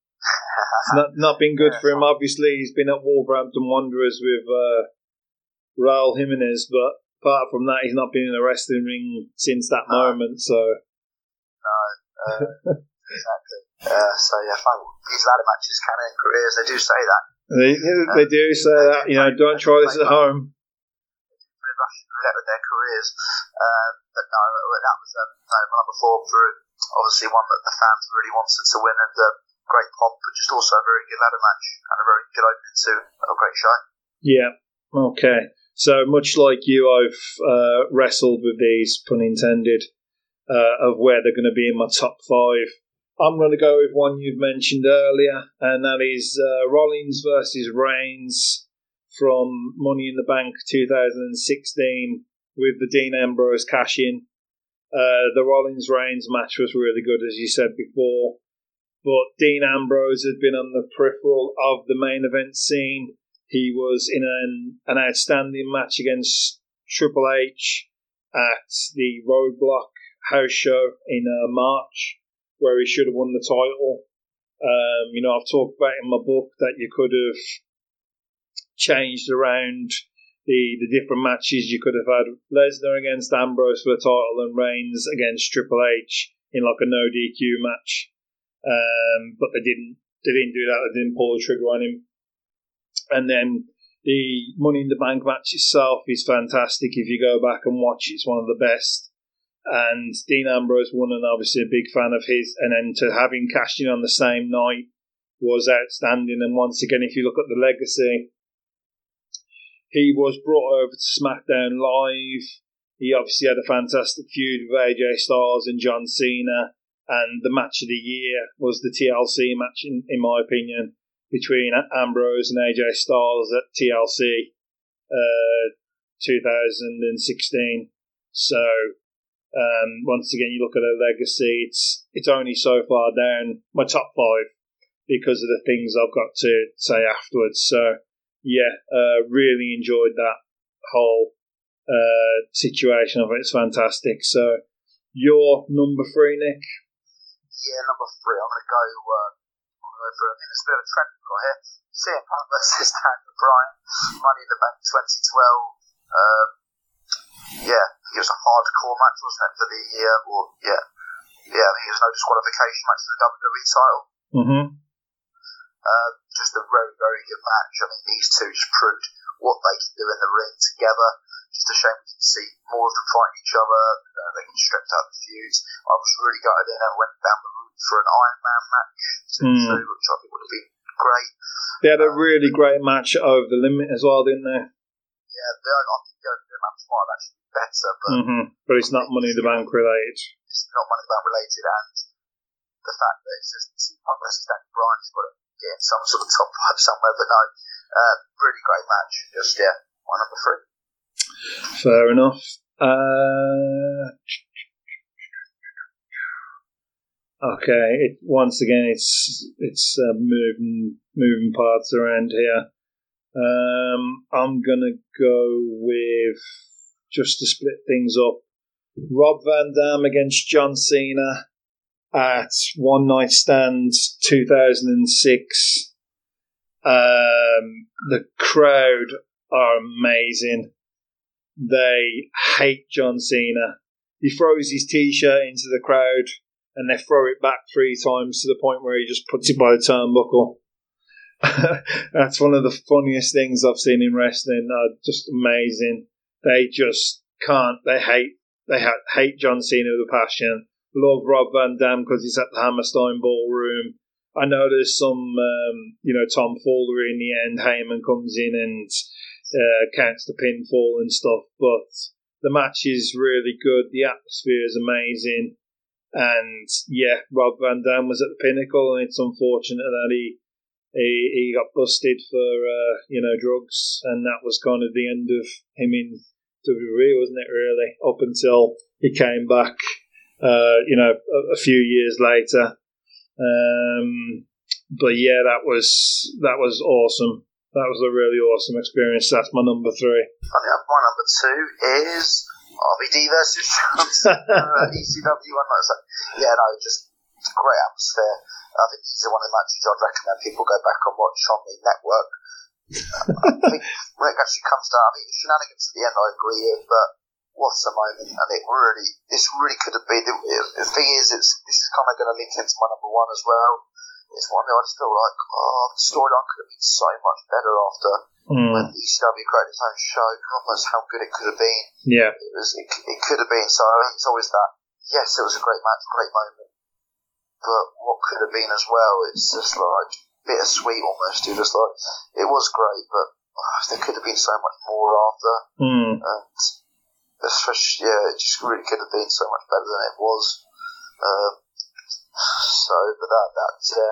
It's not, not been good for him. Obviously, he's been at Wolverhampton Wanderers with uh, Raul Jimenez, but apart from that, he's not been in a wrestling ring since that no. moment. So, no, uh, exactly. Uh, so yeah, fine. These ladder matches can end careers. They do say that. They they um, do say they that. Do, you know, don't try this at home. They Russian roulette with their careers. Um, but no, that was um, no, number four for obviously one that the fans really wanted to win, and. Um, Great pop, but just also a very good ladder match and a very good opening to a great show. Yeah, okay. So much like you, I've uh, wrestled with these, pun intended, uh, of where they're going to be in my top five. I'm going to go with one you've mentioned earlier, and that is uh, Rollins versus Reigns from Money in the Bank twenty sixteen with the Dean Ambrose cash-in. Uh, the Rollins-Reigns match was really good, as you said before. But Dean Ambrose had been on the peripheral of the main event scene. He was in an, an outstanding match against Triple H at the Roadblock house show in uh, March, where he should have won the title. Um, you know, I've talked about in my book that you could have changed around the, the different matches. You could have had Lesnar against Ambrose for the title and Reigns against Triple H in like a no D Q match. Um, but they didn't. They didn't do that. They didn't pull the trigger on him. And then the Money in the Bank match itself is fantastic. If you go back and watch, it's one of the best. And Dean Ambrose won, and obviously a big fan of his. And then to have him cashed in on the same night was outstanding. And once again, if you look at the legacy, he was brought over to SmackDown Live. He obviously had a fantastic feud with A J Styles and John Cena. And the match of the year was the T L C match, in, in my opinion, between Ambrose and A J Styles at T L C uh, twenty sixteen. So, um, once again, you look at her legacy, it's it's only so far down my top five because of the things I've got to say afterwards. So, yeah, uh, really enjoyed that whole uh, situation of it. It's fantastic. So, your number three, Nick? Yeah, number three. I'm going to go. Uh, I'm going to go for. I mean, there's a bit of a trend we've got here. C M Punk versus Daniel Bryan, Money in the Bank twenty twelve. Um, yeah, it was a hardcore match, wasn't it, for the year? Uh, or yeah, yeah, I think it was no disqualification match for the W W E title. Mm-hmm. Uh, just a very, very good match. I mean, these two just proved what they can do in the ring together. Just a shame we didn't see more of them fighting each other. Uh, they can stretch out the feuds. I was really gutted they never went down the route for an Iron Man match, two, mm. two, which I think would have been great. They had a really great match over the limit as well, didn't they? Yeah, they, I think the, the match might have actually been better, but mm-hmm. But it's not Money in the Bank related. It's not Money in the Bank related, and the fact that it's just C Punk versus Daniel Bryan has got to get in some sort of top five somewhere. But no, uh, really great match. Just yeah, my number three. Fair enough. Uh, okay, it, once again, it's it's uh, moving moving parts around here. Um, I'm gonna go with, just to split things up, Rob Van Dam against John Cena at One Night Stand two thousand six. Um, the crowd are amazing. They hate John Cena. He throws his t-shirt into the crowd and they throw it back three times to the point where he just puts it by the turnbuckle. That's one of the funniest things I've seen in wrestling. Uh, just amazing. They just can't. They hate. They ha- hate John Cena with a passion. Love Rob Van Dam because he's at the Hammerstein Ballroom. I know there's some, um, you know, tomfoolery in the end. Heyman comes in and uh, counts the pinfall and stuff, but the match is really good. The atmosphere is amazing, and yeah, Rob Van Dam was at the pinnacle, and it's unfortunate that he. He, he got busted for, uh, you know, drugs, and that was kind of the end of him in W W E, wasn't it, really? Up until he came back, uh, you know, a, a few years later. Um, but yeah, that was that was awesome. That was a really awesome experience. That's my number three. Funny enough, my number two is R V D versus Johnson, uh, E C W one. Yeah, no, just great atmosphere. I think these are one of the matches I'd recommend people go back and watch on the network. I think when it actually comes down, I mean, the shenanigans at the end I agree with, but what a moment, and it really, this really could have been, the, the thing is, it's, this is kind of going to link into my number one as well. It's one that I just feel like, oh, the storyline could have been so much better after mm. when E C W created its own show. God knows how good it could have been. Yeah. It was, it, it could have been, so I think it's always that, yes, it was a great match, great moment. But what could have been as well, it's just like bittersweet almost. You're just like, it was great, but oh, there could have been so much more after. Mm. And especially, yeah, it just really could have been so much better than it was. Um, so, but that, that, yeah,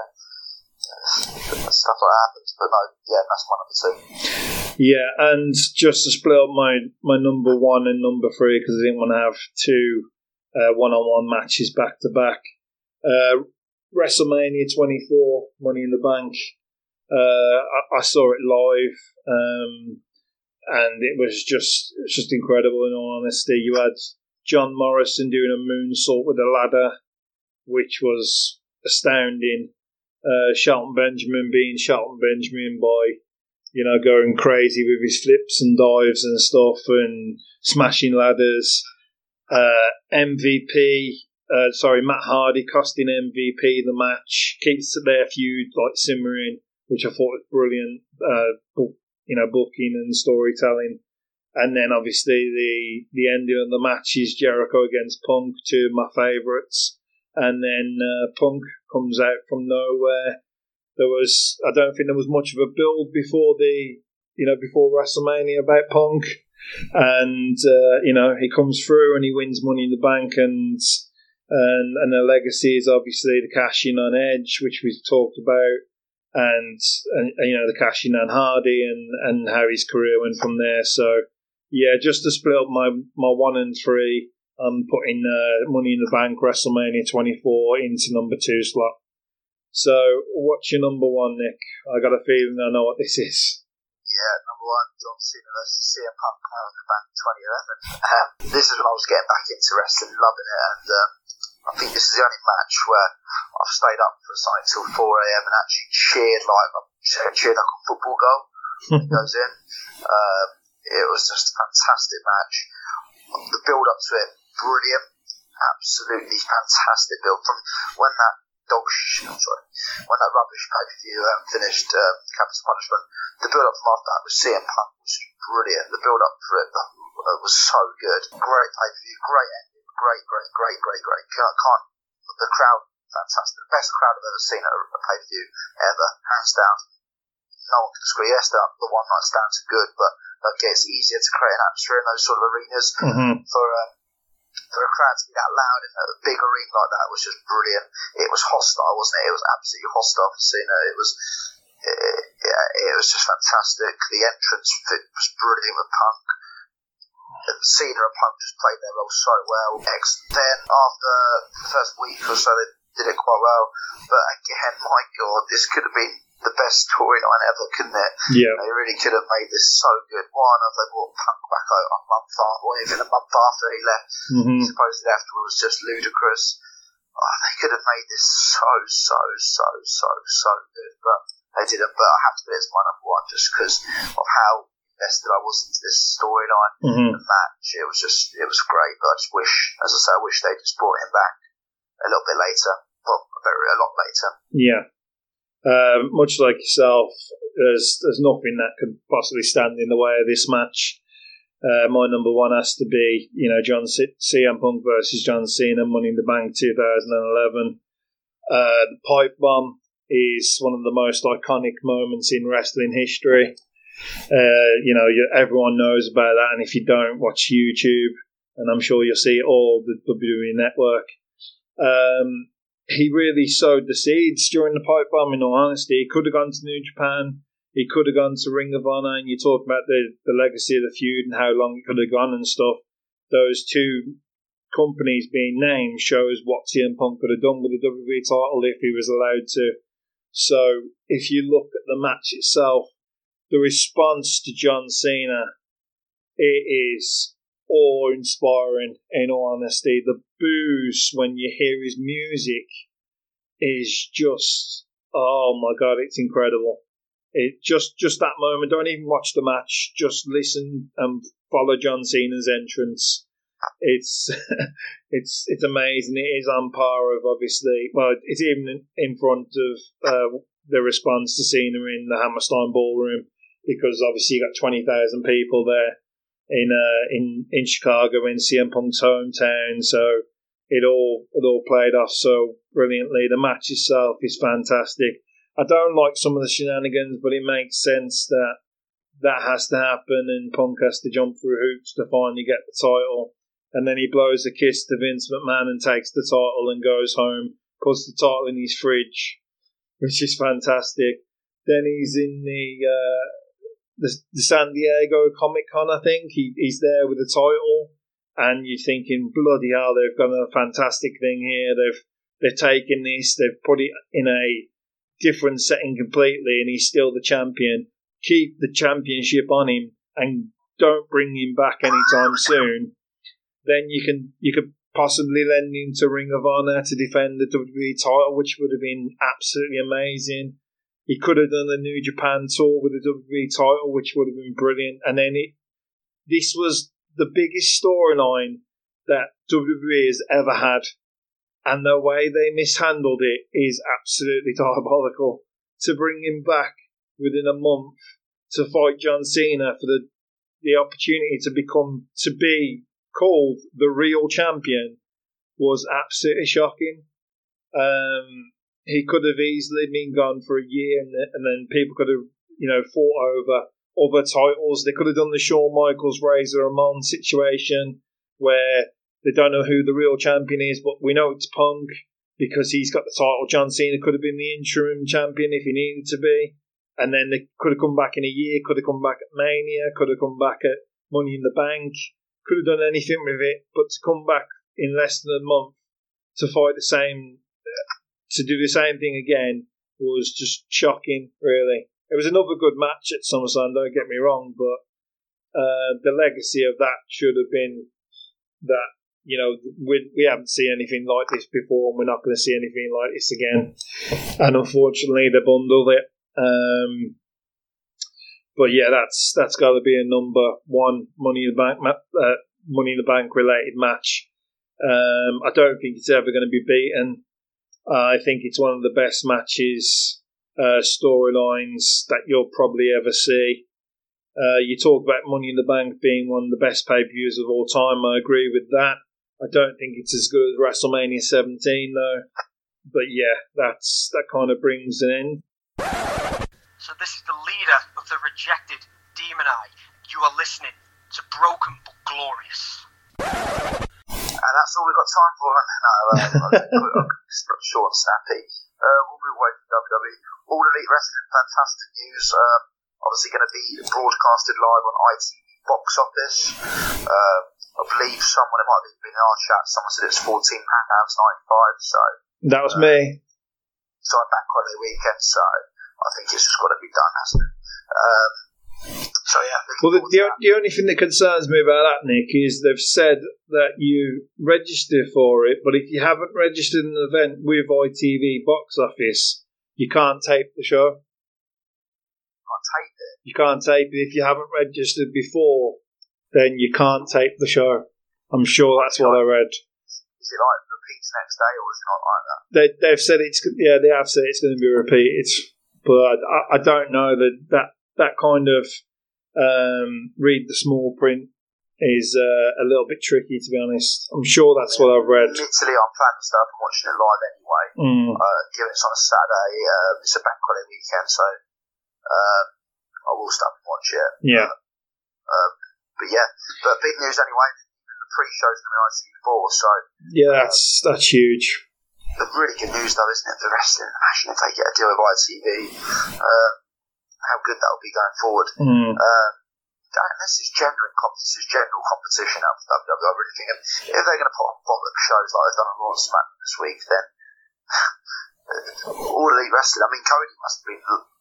stuff like that happens. But no, yeah, that's my number two. Yeah, and just to split up my, my number one and number three, because I didn't want to have two uh, one-on-one matches back to back. Uh, WrestleMania twenty-four, Money in the Bank. Uh, I, I saw it live, um, and it was just it was just incredible. In all honesty, you had John Morrison doing a moonsault with a ladder, which was astounding. Uh, Shelton Benjamin being Shelton Benjamin by, you know, going crazy with his flips and dives and stuff, and smashing ladders. Uh, M V P. Uh, sorry, Matt Hardy costing M V P the match, keeps their feud like simmering, which I thought was brilliant. Uh, book, you know, booking and storytelling, and then obviously the the ending of the match is Jericho against Punk, two of my favourites, and then uh, Punk comes out from nowhere. There was, I don't think there was much of a build before the, you know, before WrestleMania about Punk, and uh, you know, he comes through and he wins Money in the Bank, and. And and the legacy is obviously the cash in on Edge, which we've talked about, and, and you know, the cash in on Hardy, and, and how his career went from there. So yeah, just to split up my, my one and three, I'm putting uh, Money in the Bank WrestleMania twenty-four into number two slot. So what's your number one, Nick? I got a feeling I know what this is. Yeah, number one, John Cena versus C M Punk, Money in the Bank twenty eleven. Um, this is when I was getting back into wrestling, loving it, and um, I think this is the only match where I've stayed up for something till four a.m. and actually cheered like cheered like a football goal when it goes in. Um, it was just a fantastic match. The build up to it, brilliant. absolutely fantastic build from when that dog sh- I'm sorry, when that rubbish pay-per-view um, finished, um, Capital Punishment. The build-up from after that with C M Punk was brilliant. The build-up for it uh, was so good. Great pay-per-view, great ending, great, great, great, great, great. Can't, can't the crowd, fantastic. The best crowd I've ever seen at a, a pay-per-view ever, hands down. No one can disagree. Yes, the, the one night stands are good, but okay, it's easier to create an atmosphere in those sort of arenas mm-hmm. for um, for a crowd to be that loud in a big arena like that was just brilliant. It was hostile, wasn't it? It was absolutely hostile for Cena. It was, it, yeah, it was just fantastic. The entrance was brilliant with Punk. Cena and Punk just played their role so well. Then after the first week or so, they did it quite well. But again, my God, this could have been the best storyline ever, couldn't it? Yeah. They really could have made this so good. Why on earth they brought Punk back out a month after, or even a month after he left? Mm-hmm. Supposedly afterwards was just ludicrous. Oh, they could have made this so, so, so, so, so good, but they didn't. But I have to put it as my number one just because of how invested I was into this storyline. Mm-hmm. The match, it was just, it was great. But I just wish, as I say, I wish they just brought him back a little bit later, well, very a lot later. Yeah. Uh, much like yourself, there's there's nothing that could possibly stand in the way of this match. Uh, my number one has to be, you know, John C- CM Punk versus John Cena, Money in the Bank two thousand eleven. Uh, the pipe bomb is one of the most iconic moments in wrestling history. Uh, you know, you, everyone knows about that, and if you don't, watch YouTube, and I'm sure you'll see all the W W E Network. Um, He really sowed the seeds during the pipe bomb, in all honesty. He could have gone to New Japan. He could have gone to Ring of Honor. And you talk about the, the legacy of the feud and how long it could have gone and stuff. Those two companies being named shows what C M Punk could have done with the W W E title if he was allowed to. So if you look at the match itself, the response to John Cena, it is awe-inspiring, in all honesty. The boos when you hear his music is just, oh my God, it's incredible. It just just that moment, don't even watch the match, just listen and follow John Cena's entrance. It's it's it's amazing. It is on par of, obviously, well, it's even in front of uh, the response to Cena in the Hammerstein Ballroom, because obviously you got twenty thousand people there in uh, in in Chicago, in C M Punk's hometown. So it all it all played off so brilliantly. The match itself is fantastic. I don't like some of the shenanigans, but it makes sense that that has to happen, and Punk has to jump through hoops to finally get the title. And then he blows a kiss to Vince McMahon and takes the title and goes home, puts the title in his fridge, which is fantastic. Then he's in the uh, the, the San Diego Comic Con, I think. He, he's there with the title, and you're thinking, bloody hell, they've done a fantastic thing here. They've they've taken this, they've put it in a different setting completely, and he's still the champion. Keep the championship on him and don't bring him back anytime soon. Then you can you could possibly lend him to Ring of Honor to defend the W W E title, which would have been absolutely amazing. He could have done the New Japan tour with the W W E title, which would have been brilliant. And then it, this was the biggest storyline that W W E has ever had. And the way they mishandled it is absolutely diabolical. To bring him back within a month to fight John Cena for the the opportunity to become, to be called the real champion, was absolutely shocking. Um, he could have easily been gone for a year, and, and then people could have, you know, fought over other titles. They could have done the Shawn Michaels Razor Ramon situation where they don't know who the real champion is, but we know it's Punk because he's got the title. John Cena could have been the interim champion if he needed to be. And then they could have come back in a year, could have come back at Mania, could have come back at Money in the Bank, could have done anything with it. But to come back in less than a month to fight the same, to do the same thing again was just shocking, really. It was another good match at SummerSlam, don't get me wrong, but uh, the legacy of that should have been that, you know, we, we haven't seen anything like this before, and we're not going to see anything like this again. And unfortunately, they bundled it. Um, but yeah, that's that's got to be a number one Money in the Bank, uh, Money in the Bank related match. Um, I don't think it's ever going to be beaten. Uh, I think it's one of the best matches, uh, storylines that you'll probably ever see. Uh, you talk about Money in the Bank being one of the best pay-per-views of all time. I agree with that. I don't think it's as good as WrestleMania seventeen, though. But yeah, that's that kind of brings an end. So this is the leader of the rejected Demon Eye. You are listening to Broken but Glorious. And that's all we've got time for. No, uh, it's not short and snappy. Uh, we'll move away from W W E. All Elite Wrestling, fantastic news. Um, obviously going to be broadcasted live on I T V Box Office. Uh, I believe someone, it might have been in our chat, someone said it's fourteen pounds ninety-five. So that was uh, me. So I'm back on the weekend, so I think it's just got to be done, hasn't it? Um, so yeah. Well, the, the, the only thing that concerns me about that, Nick, is they've said that you register for it, but if you haven't registered an event with I T V Box Office, you can't tape the show. Can't tape it. You can't tape it if you haven't registered before. Then you can't tape the show. I'm sure that's what I read. Is it like repeats next day, or is it not like that? They they've said it's yeah they have said it's going to be repeated, but I, I don't know that that that kind of um, read the small print is uh, a little bit tricky, to be honest. I'm sure that's what I've read. Literally, I'm planning to start watching it live anyway. Mm. Uh, given it's on a Saturday, uh, it's a bank holiday weekend, so uh, I will start and watch it. Yeah. Uh, uh, but yeah, but big news anyway. The pre-show's going to be on I T V four, so yeah, that's that's huge. The really good news, though, isn't it, for wrestling? Actually, if they get a deal with I T V, uh, how good that will be going forward. Mm. Uh, and this is general, this is general competition out for W W E. I really think if they're going to put on bollock shows like they've done on Raw and SmackDown this week, then all Elite Wrestling. I mean, Cody must have been.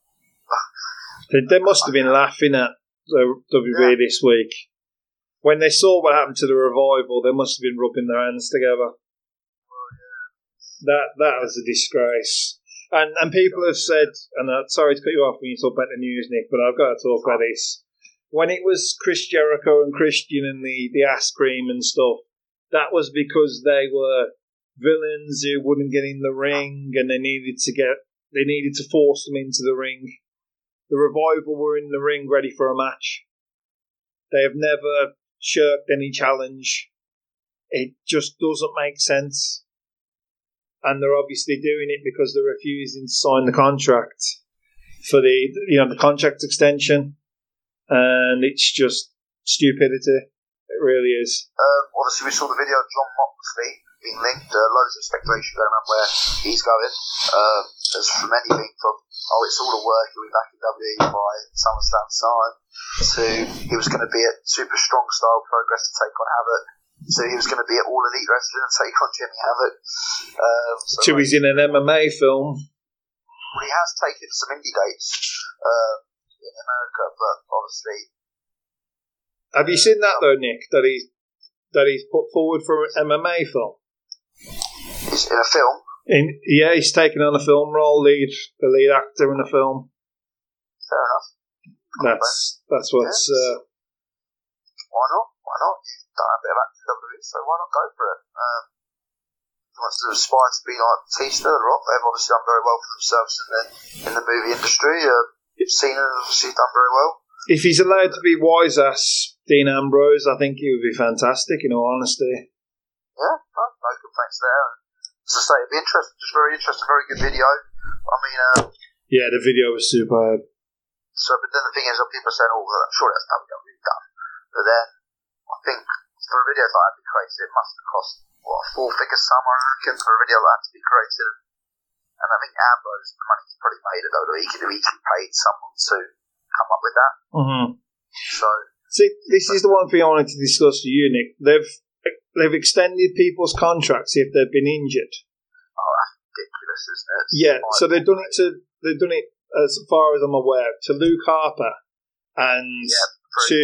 They, they must have been laughing at the W W E yeah. this week. When they saw what happened to the Revival, they must have been rubbing their hands together. Well, yeah. That that was a disgrace. And and people have said, and uh, sorry to cut you off when you talk about the news, Nick, but I've got to talk about this. When it was Chris Jericho and Christian and the, the ass cream and stuff, that was because they were villains who wouldn't get in the ring, and they needed to get they needed to force them into the ring. The Revival were in the ring ready for a match. They have never shirked any challenge. It just doesn't make sense. And they're obviously doing it because they're refusing to sign the contract for the you know the contract extension. And it's just stupidity. It really is. Um, obviously, we saw the video of John Moxley being linked. Uh, loads of speculation going on where he's going. Um, as from anything from, oh, it's all a work, he'll be back in W W E by SummerSlam time, to he was going to be at Super Strong Style Progress to take on Havoc, so he was going to be at All Elite Wrestling and take on Jimmy Havoc. Um, so, so he's in an M M A film. Well, he has taken some indie dates. Um, in America, but obviously. Have you seen that though, Nick? That he's that he's put forward for an M M A film. He's in a film. In yeah, he's taken on a film role, lead the lead actor in a film. Fair enough. That's that's what's. Yes. Uh, why not? Why not? You've done a bit of acting in W W E, so why not go for it? Um, he wants to aspire to be like Batista, The Rock. They've obviously done very well for themselves in the in the movie industry. Uh, Cena obviously done very well. If he's allowed to be wise ass Dean Ambrose, I think he would be fantastic, in all honesty. Yeah, no, no complaints there. As I say, it'd be interesting, just very interesting, very good video. I mean, uh, yeah, the video was superb. So, but then the thing is, people are saying, oh, well, I'm sure that's W W E done. But then, I think for a video like that to be created, it must have cost, what, a four figure sum, I reckon, for a video like that to be created. And I think Ambrose, the money he's probably made at W W E, he could have easily paid someone to come up with that. Mm-hmm. So, see, this is the one thing I wanted to discuss with you, Nick. They've they've extended people's contracts if they've been injured. Oh, that's ridiculous, isn't it? It's yeah, so they've done it to they've done it as far as I'm aware to Luke Harper and yeah, to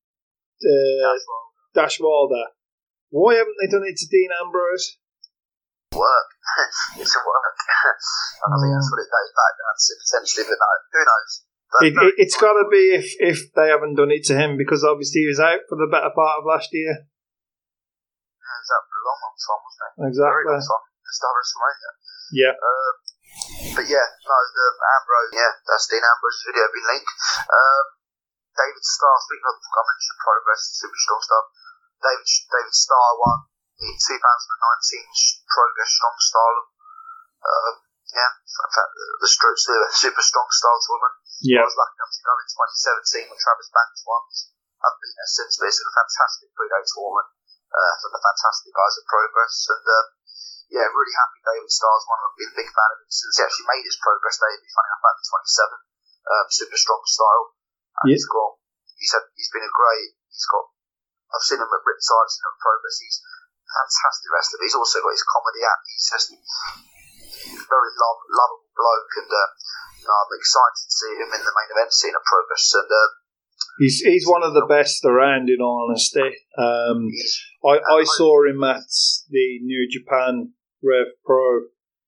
uh, Dash Wilder. Why haven't they done it to Dean Ambrose? Work. It's a work. And I think that's what it goes back down to potentially, but no, who knows? But, it, it, it's got to be if, if they haven't done it to him, because obviously he was out for the better part of last year. Yeah, was out for a long, long time, wasn't he? Exactly. Very long time. Start WrestleMania. Yeah. Uh, but yeah, no, the Ambrose, yeah, that's Dean Ambrose's video been leaked. Um, David Starr, speaking of, I mentioned Progress, Super Strong Style. David David Starr won the twenty nineteen Progress Strong Style. Uh, yeah, in fact, the, the Super Strong Style tournament. Yeah. I was lucky enough to go in twenty seventeen when Travis Banks won. I've been there since, but it's a fantastic three-day tournament uh, for the fantastic guys at Progress. And um, yeah, really happy David Starr's one. I've been a big fan of him since he actually made his Progress debut, funny enough, about the twenty-seven um, Super Strong Style. And yeah. he's got, he's, had, he's been a great, he's got, I've seen him at Riptide, I've seen him at Progress. He's a fantastic wrestler, but he's also got his comedy act. He's just a very love, lovable bloke, and uh, you know, I'm excited to see him in the main event scene at Progress. And uh, He's he's one of the best around, in all honesty. Um, I, I saw him at the New Japan Rev Pro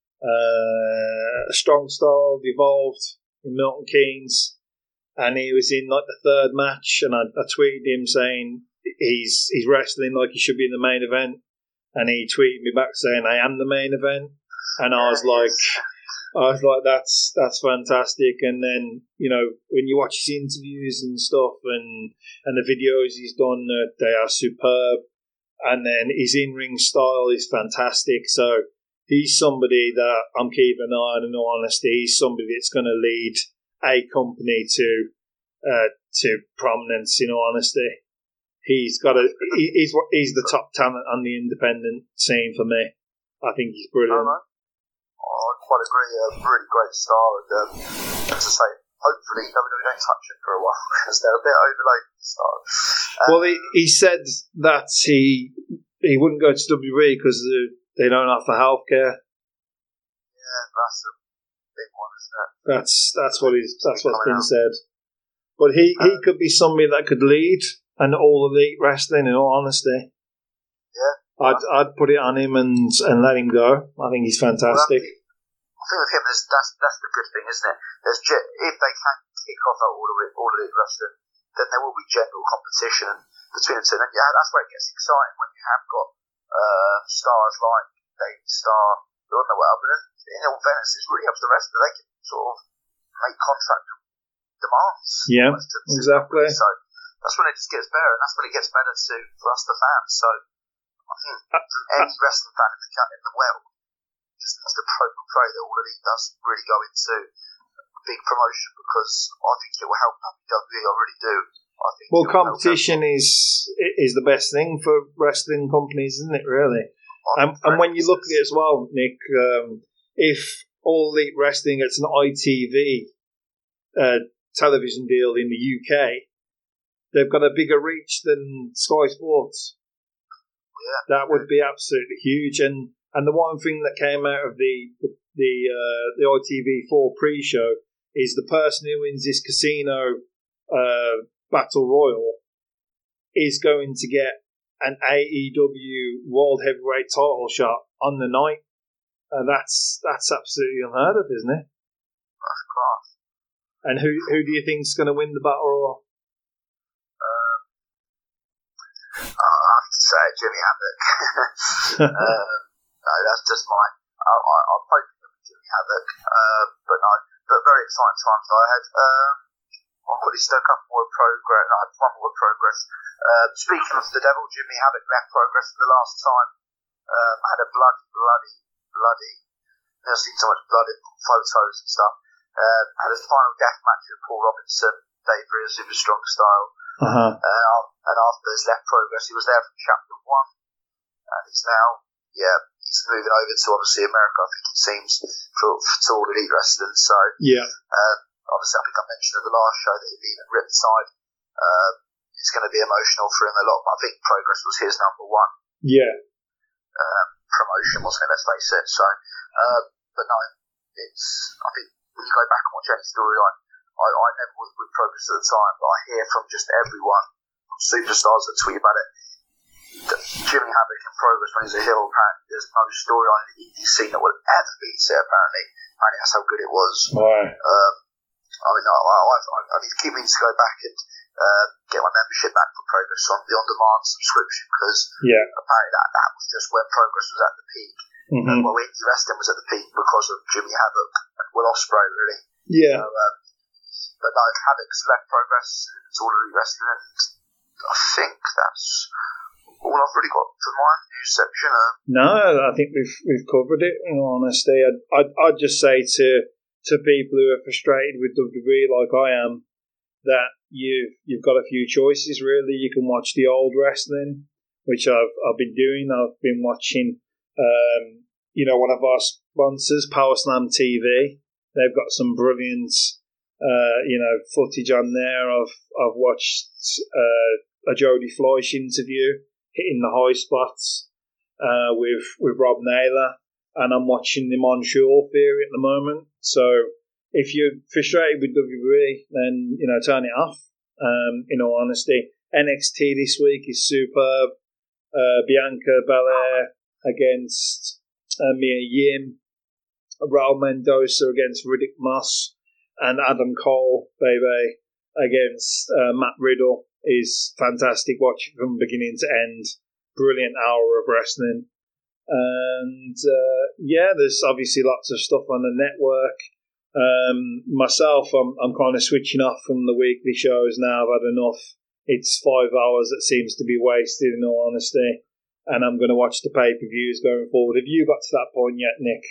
uh, Strong Style Evolved in Milton Keynes, and he was in like the third match, and I, I tweeted him saying he's he's wrestling like he should be in the main event, and he tweeted me back saying I am the main event, and I was like. I was like, that's that's fantastic. And then, you know, when you watch his interviews and stuff and, and the videos he's done, uh, they are superb. And then his in-ring style is fantastic. So he's somebody that I'm keeping an eye on, in all honesty. He's somebody that's going to lead a company to uh, to prominence, in all honesty. He's got a he, he's he's the top talent on the independent scene for me. I think he's brilliant. I quite agree, a really great star, and um, as I say, hopefully W W E don't touch him for a while because they're a bit overloaded stars. Um, well, he, he said that he he wouldn't go to W W E because they don't offer healthcare. Yeah, that's a big one, isn't it? That's that's what he's that's what's been out. said. But he, he um, could be somebody that could lead an all elite wrestling. In all honesty, yeah, I'd I'd put it on him and and let him go. I think he's fantastic. Well, I think with him, that's that's the good thing, isn't it? There's if they can kick off all of it, all of it wrestling, then there will be general competition between the two. And yeah, that's where it gets exciting when you have got uh, stars like David Starr who are on the well. But then, in all fairness, it really helps the rest that they can sort of make contract demands. Yeah, to, to exactly. So that's when it just gets better, and that's when it gets better to for us, the fans. So I think from any wrestling fan in the in the world. Just needs to pro and pray that all of it does really go into a big promotion, because I think it will help W W E. I really do. I think well, competition is is the best thing for wrestling companies, isn't it? Really, and, and when you look at it as well, Nick, um, if All Elite Wrestling gets an I T V uh, television deal in the U K, they've got a bigger reach than Sky Sports. Yeah, that would be absolutely huge. And And the one thing that came out of the the the, uh, the I T V four pre-show is the person who wins this casino uh, battle royal is going to get an A E W World Heavyweight title shot on the night. And that's that's absolutely unheard of, isn't it? That's class. And who who do you think's going to win the battle royal? Um, I have to say Jimmy Havoc. um, No, that's just my. I, I, I'm hoping that we do Havoc, uh, but no. But very exciting times I had. Um, I've got this a couple more progress. I had one more progress. Uh, speaking of the devil, Jimmy Havoc left Progress for the last time. Um, I had a bloody, bloody, bloody. Never seen so much blood in photos and stuff. Um, had his final death match with Paul Robinson, Dave Rhea, Super Strong Style. Uh-huh. Uh, and after his left Progress, he was there from chapter one, and he's now, yeah. He's moving over to obviously America, I think it seems, for, for to All Elite Wrestling. So yeah, um, obviously I think I mentioned at the last show that he'd been at Riptide. Um, it's going to be emotional for him a lot. But I think Progress was his number one. Yeah. Um, promotion, wasn't it? Let's face it. So, um, but no, it's. I think when you go back and watch any storyline, I, I never was with Progress at the time, but I hear from just everyone, from superstars that tweet about it. Jimmy Havoc in Progress when he's a heel, apparently there's no storyline that he's seen that will ever beat it, apparently. Apparently that's how good it was. Right. Um, I mean, I, I, I, I need to keep meaning to go back and uh, get my membership back for Progress on the on-demand subscription, because Yeah. apparently that, that was just when Progress was at the peak. Mm-hmm. And well, indie wrestling was at the peak because of Jimmy Havoc and Will Ospreay, really. Yeah. So, um, but no, Havoc's left Progress. It's all Elite Wrestling, and I think that's all I've really got for my news section. Uh, No, I think we've we've covered it. In all honesty, I'd, I'd I'd just say to to people who are frustrated with W W E like I am, that you've you've got a few choices. Really, you can watch the old wrestling, which I've I've been doing. I've been watching, um, you know, one of our sponsors, Power Slam T V. They've got some brilliant, uh, you know, footage on there. I've I've watched uh, a Jodie Fleisch interview, hitting the high spots uh, with with Rob Naylor, and I'm watching the Montreal Theory at the moment. So if you're frustrated with W W E, then you know turn it off. Um, in all honesty, N X T this week is superb. Uh, Bianca Belair against uh, Mia Yim, Raul Mendoza against Riddick Moss, and Adam Cole, baby, against uh, Matt Riddle is fantastic. Watch it from beginning to end. Brilliant hour of wrestling. And uh, yeah, there's obviously lots of stuff on the network. Um, myself, I'm, I'm kind of switching off from the weekly shows now. I've had enough. It's five hours that seems to be wasted, in all honesty. And I'm going to watch the pay-per-views going forward. Have you got to that point yet, Nick?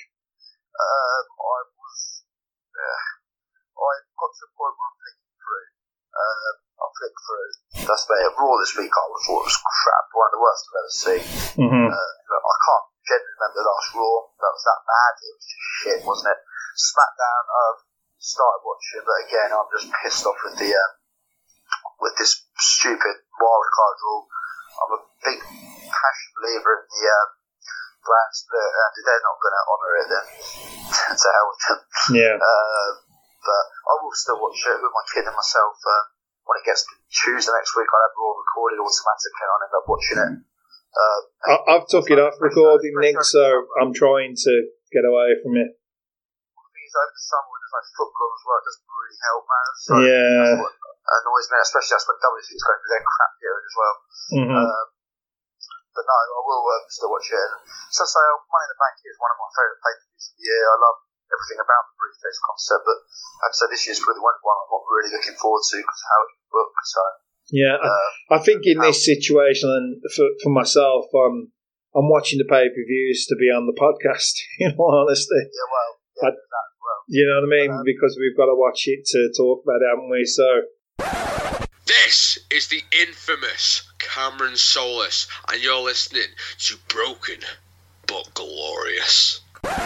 Um, I was, uh, I got to the point where I'm flicking through. Um, I'll flick through. That's better. Raw this week I was thought it was crap. One of the worst I've ever seen. Mm-hmm. Uh, I can't genuinely remember the last Raw that was that bad. It was just shit, wasn't it? SmackDown, I've started watching, but again, I'm just pissed off with the um, with this stupid wildcard rule. I'm a big passion believer in the um, brand split, and if they're not going to honour it, then to hell with them. Yeah. Uh, but I will still watch it with my kid and myself. Uh, when it gets to Tuesday next week, I'll have it all recorded automatically, and I'll end up watching it. Uh, I, I've took it off recording, Nick, so I'm trying to get away from it. Over the summer when there's like football as well, it doesn't really help, man. So Yeah. that's what annoys me, especially that's when W W E's going through their crap period as well. Mm-hmm. Um, but no, I will uh, still watch it. And so, so Money in the Bank is one of my favourite pay-per-views of the year. I love everything about the briefcase concept, but I'd say this year's probably one one I'm not really looking forward to because of how it's booked. So yeah, uh, I think in this situation, and for, for myself, um, I'm watching the pay-per-views to be on the podcast. In all honesty, yeah, well, yeah, I, that as well. You know what I mean? Because we've got to watch it to talk about it, haven't we? So This is the infamous Cameron Solis, and you're listening to Broken but Glorious.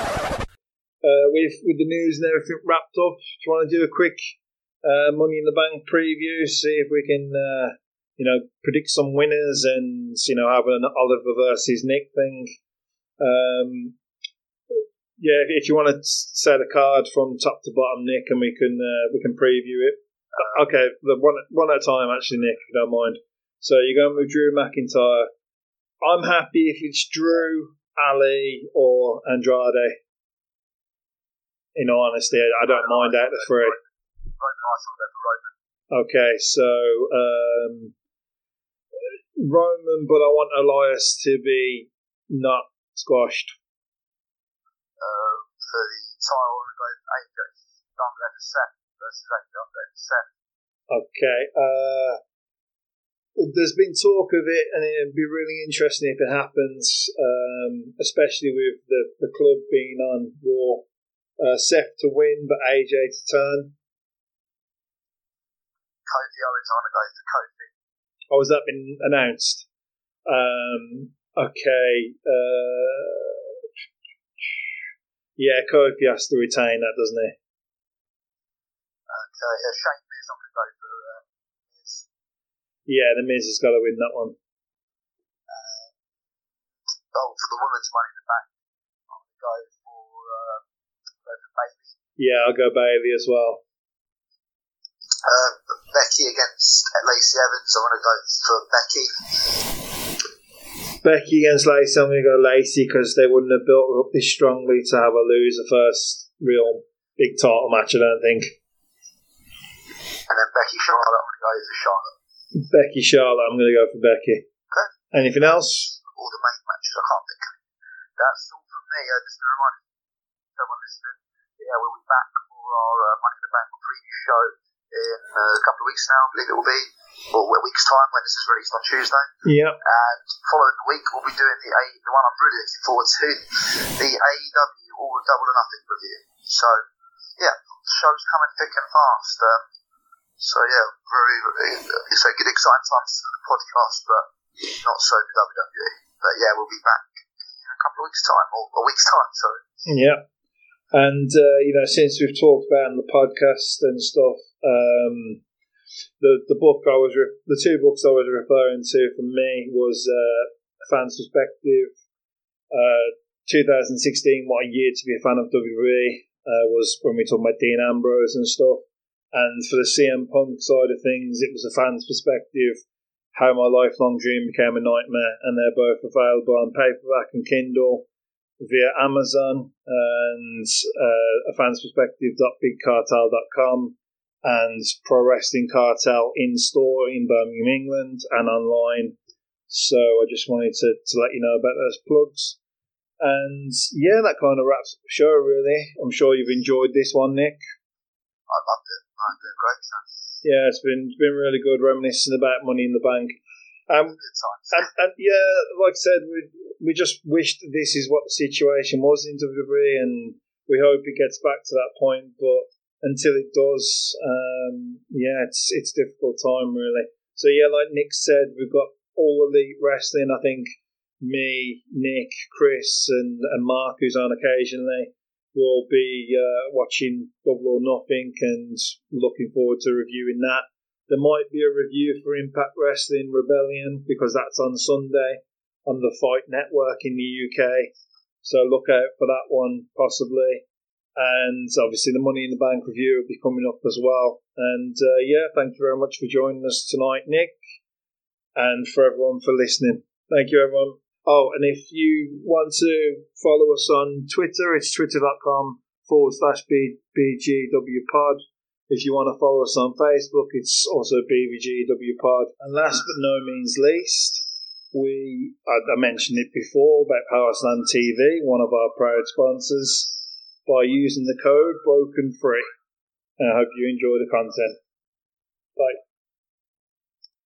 uh, with with the news and everything wrapped up, do you want to do a quick uh, Money in the Bank preview? See if we can, uh, you know, predict some winners and you know have an Oliver versus Nick thing. Um, Yeah, if, if you want to say the card from top to bottom, Nick, and we can uh, we can preview it. Okay, the one one at a time, actually, Nick, if you don't mind. So you're going with Drew McIntyre. I'm happy if it's Drew, Ali, or Andrade. In all honesty, I don't mind out of the three. Okay, so um, Roman, but I want Elias to be not squashed. Uh, for the title, we're going to A J Dom Seth versus A J Seth. Okay. Uh, there's been talk of it, and it'd be really interesting if it happens, um, especially with the, the club being on Raw. Uh, Seth to win, but A J to turn. Kofi Owens, I'm going to go for Kofi. Oh, has that been announced? Um, okay. Uh, yeah, Kofi has to retain that, doesn't he? Okay, uh, Shane Miz, I'm going to go for uh, Miz. Yeah, the Miz has got to win that one. Uh, oh, for the women's Money in the Bank, I'm going to go for, uh, go for Bailey. Yeah, I'll go Bailey as well. Uh, Becky against Lacey Evans, I'm going to go for Becky. Becky against Lacey, I'm going to go Lacey because they wouldn't have built her up this strongly to have her lose the first real big title match, I don't think. And then Becky Charlotte, I'm going to go for Charlotte. Becky Charlotte, I'm going to go for Becky. Okay. Anything else? All the main matches, I can't think of. That's all from me. Uh, just a reminder to everyone listening, yeah, we'll be back for our uh, Money in the Bank preview show in uh, a couple of weeks now, I believe it will be, or a week's time when this is released on Tuesday. Yep. And following the week, we'll be doing the A, the one I'm really looking forward to, the A E W All Double or Nothing review. So, yeah, show's coming thick and fast. Um, so, yeah, very, very it's a good, exciting times for the podcast, but not so for W W E. But yeah, we'll be back in a couple of weeks' time, or a week's time, sorry. Yeah. And, uh, you know, since we've talked about in the podcast and stuff, um, the the book I was, re- the two books I was referring to for me was uh, A Fan's Perspective, uh, twenty sixteen, What a Year to be a Fan of W W E, uh, was when we talked about Dean Ambrose and stuff. And for the C M Punk side of things, it was A Fan's Perspective, How My Lifelong Dream Became a Nightmare, and they're both available on paperback and Kindle via Amazon, and uh, a fans perspective dot big cartel dot com, and Pro Wrestling Cartel in store in Birmingham, England, and online. So I just wanted to, to let you know about those plugs. And yeah, that kind of wraps up the show, really. I'm sure you've enjoyed this one, Nick. I loved it. I did great, son. Yeah, it's been it's been really good reminiscing about Money in the Bank. Um, Good times. and, and yeah, like I said, we we just wished this is what the situation was in W W E, and we hope it gets back to that point. But until it does, um, yeah, it's it's a difficult time, really. So yeah, like Nick said, we've got All Elite Wrestling. I think me, Nick, Chris, and, and Mark, who's on occasionally, will be uh, watching Double or Nothing and looking forward to reviewing that. There might be a review for Impact Wrestling Rebellion, because that's on Sunday on the Fight Network in the U K. So look out for that one, possibly. And obviously the Money in the Bank review will be coming up as well. And uh, yeah, thank you very much for joining us tonight, Nick. And for everyone for listening. Thank you, everyone. Oh, and if you want to follow us on Twitter, it's twitter.com forward slash BGW pod. If you want to follow us on Facebook, it's also B V G W Pod. And last but no means least, we I, I mentioned it before about Powerslam T V, one of our proud sponsors, by using the code Broken Free. And I hope you enjoy the content. Bye.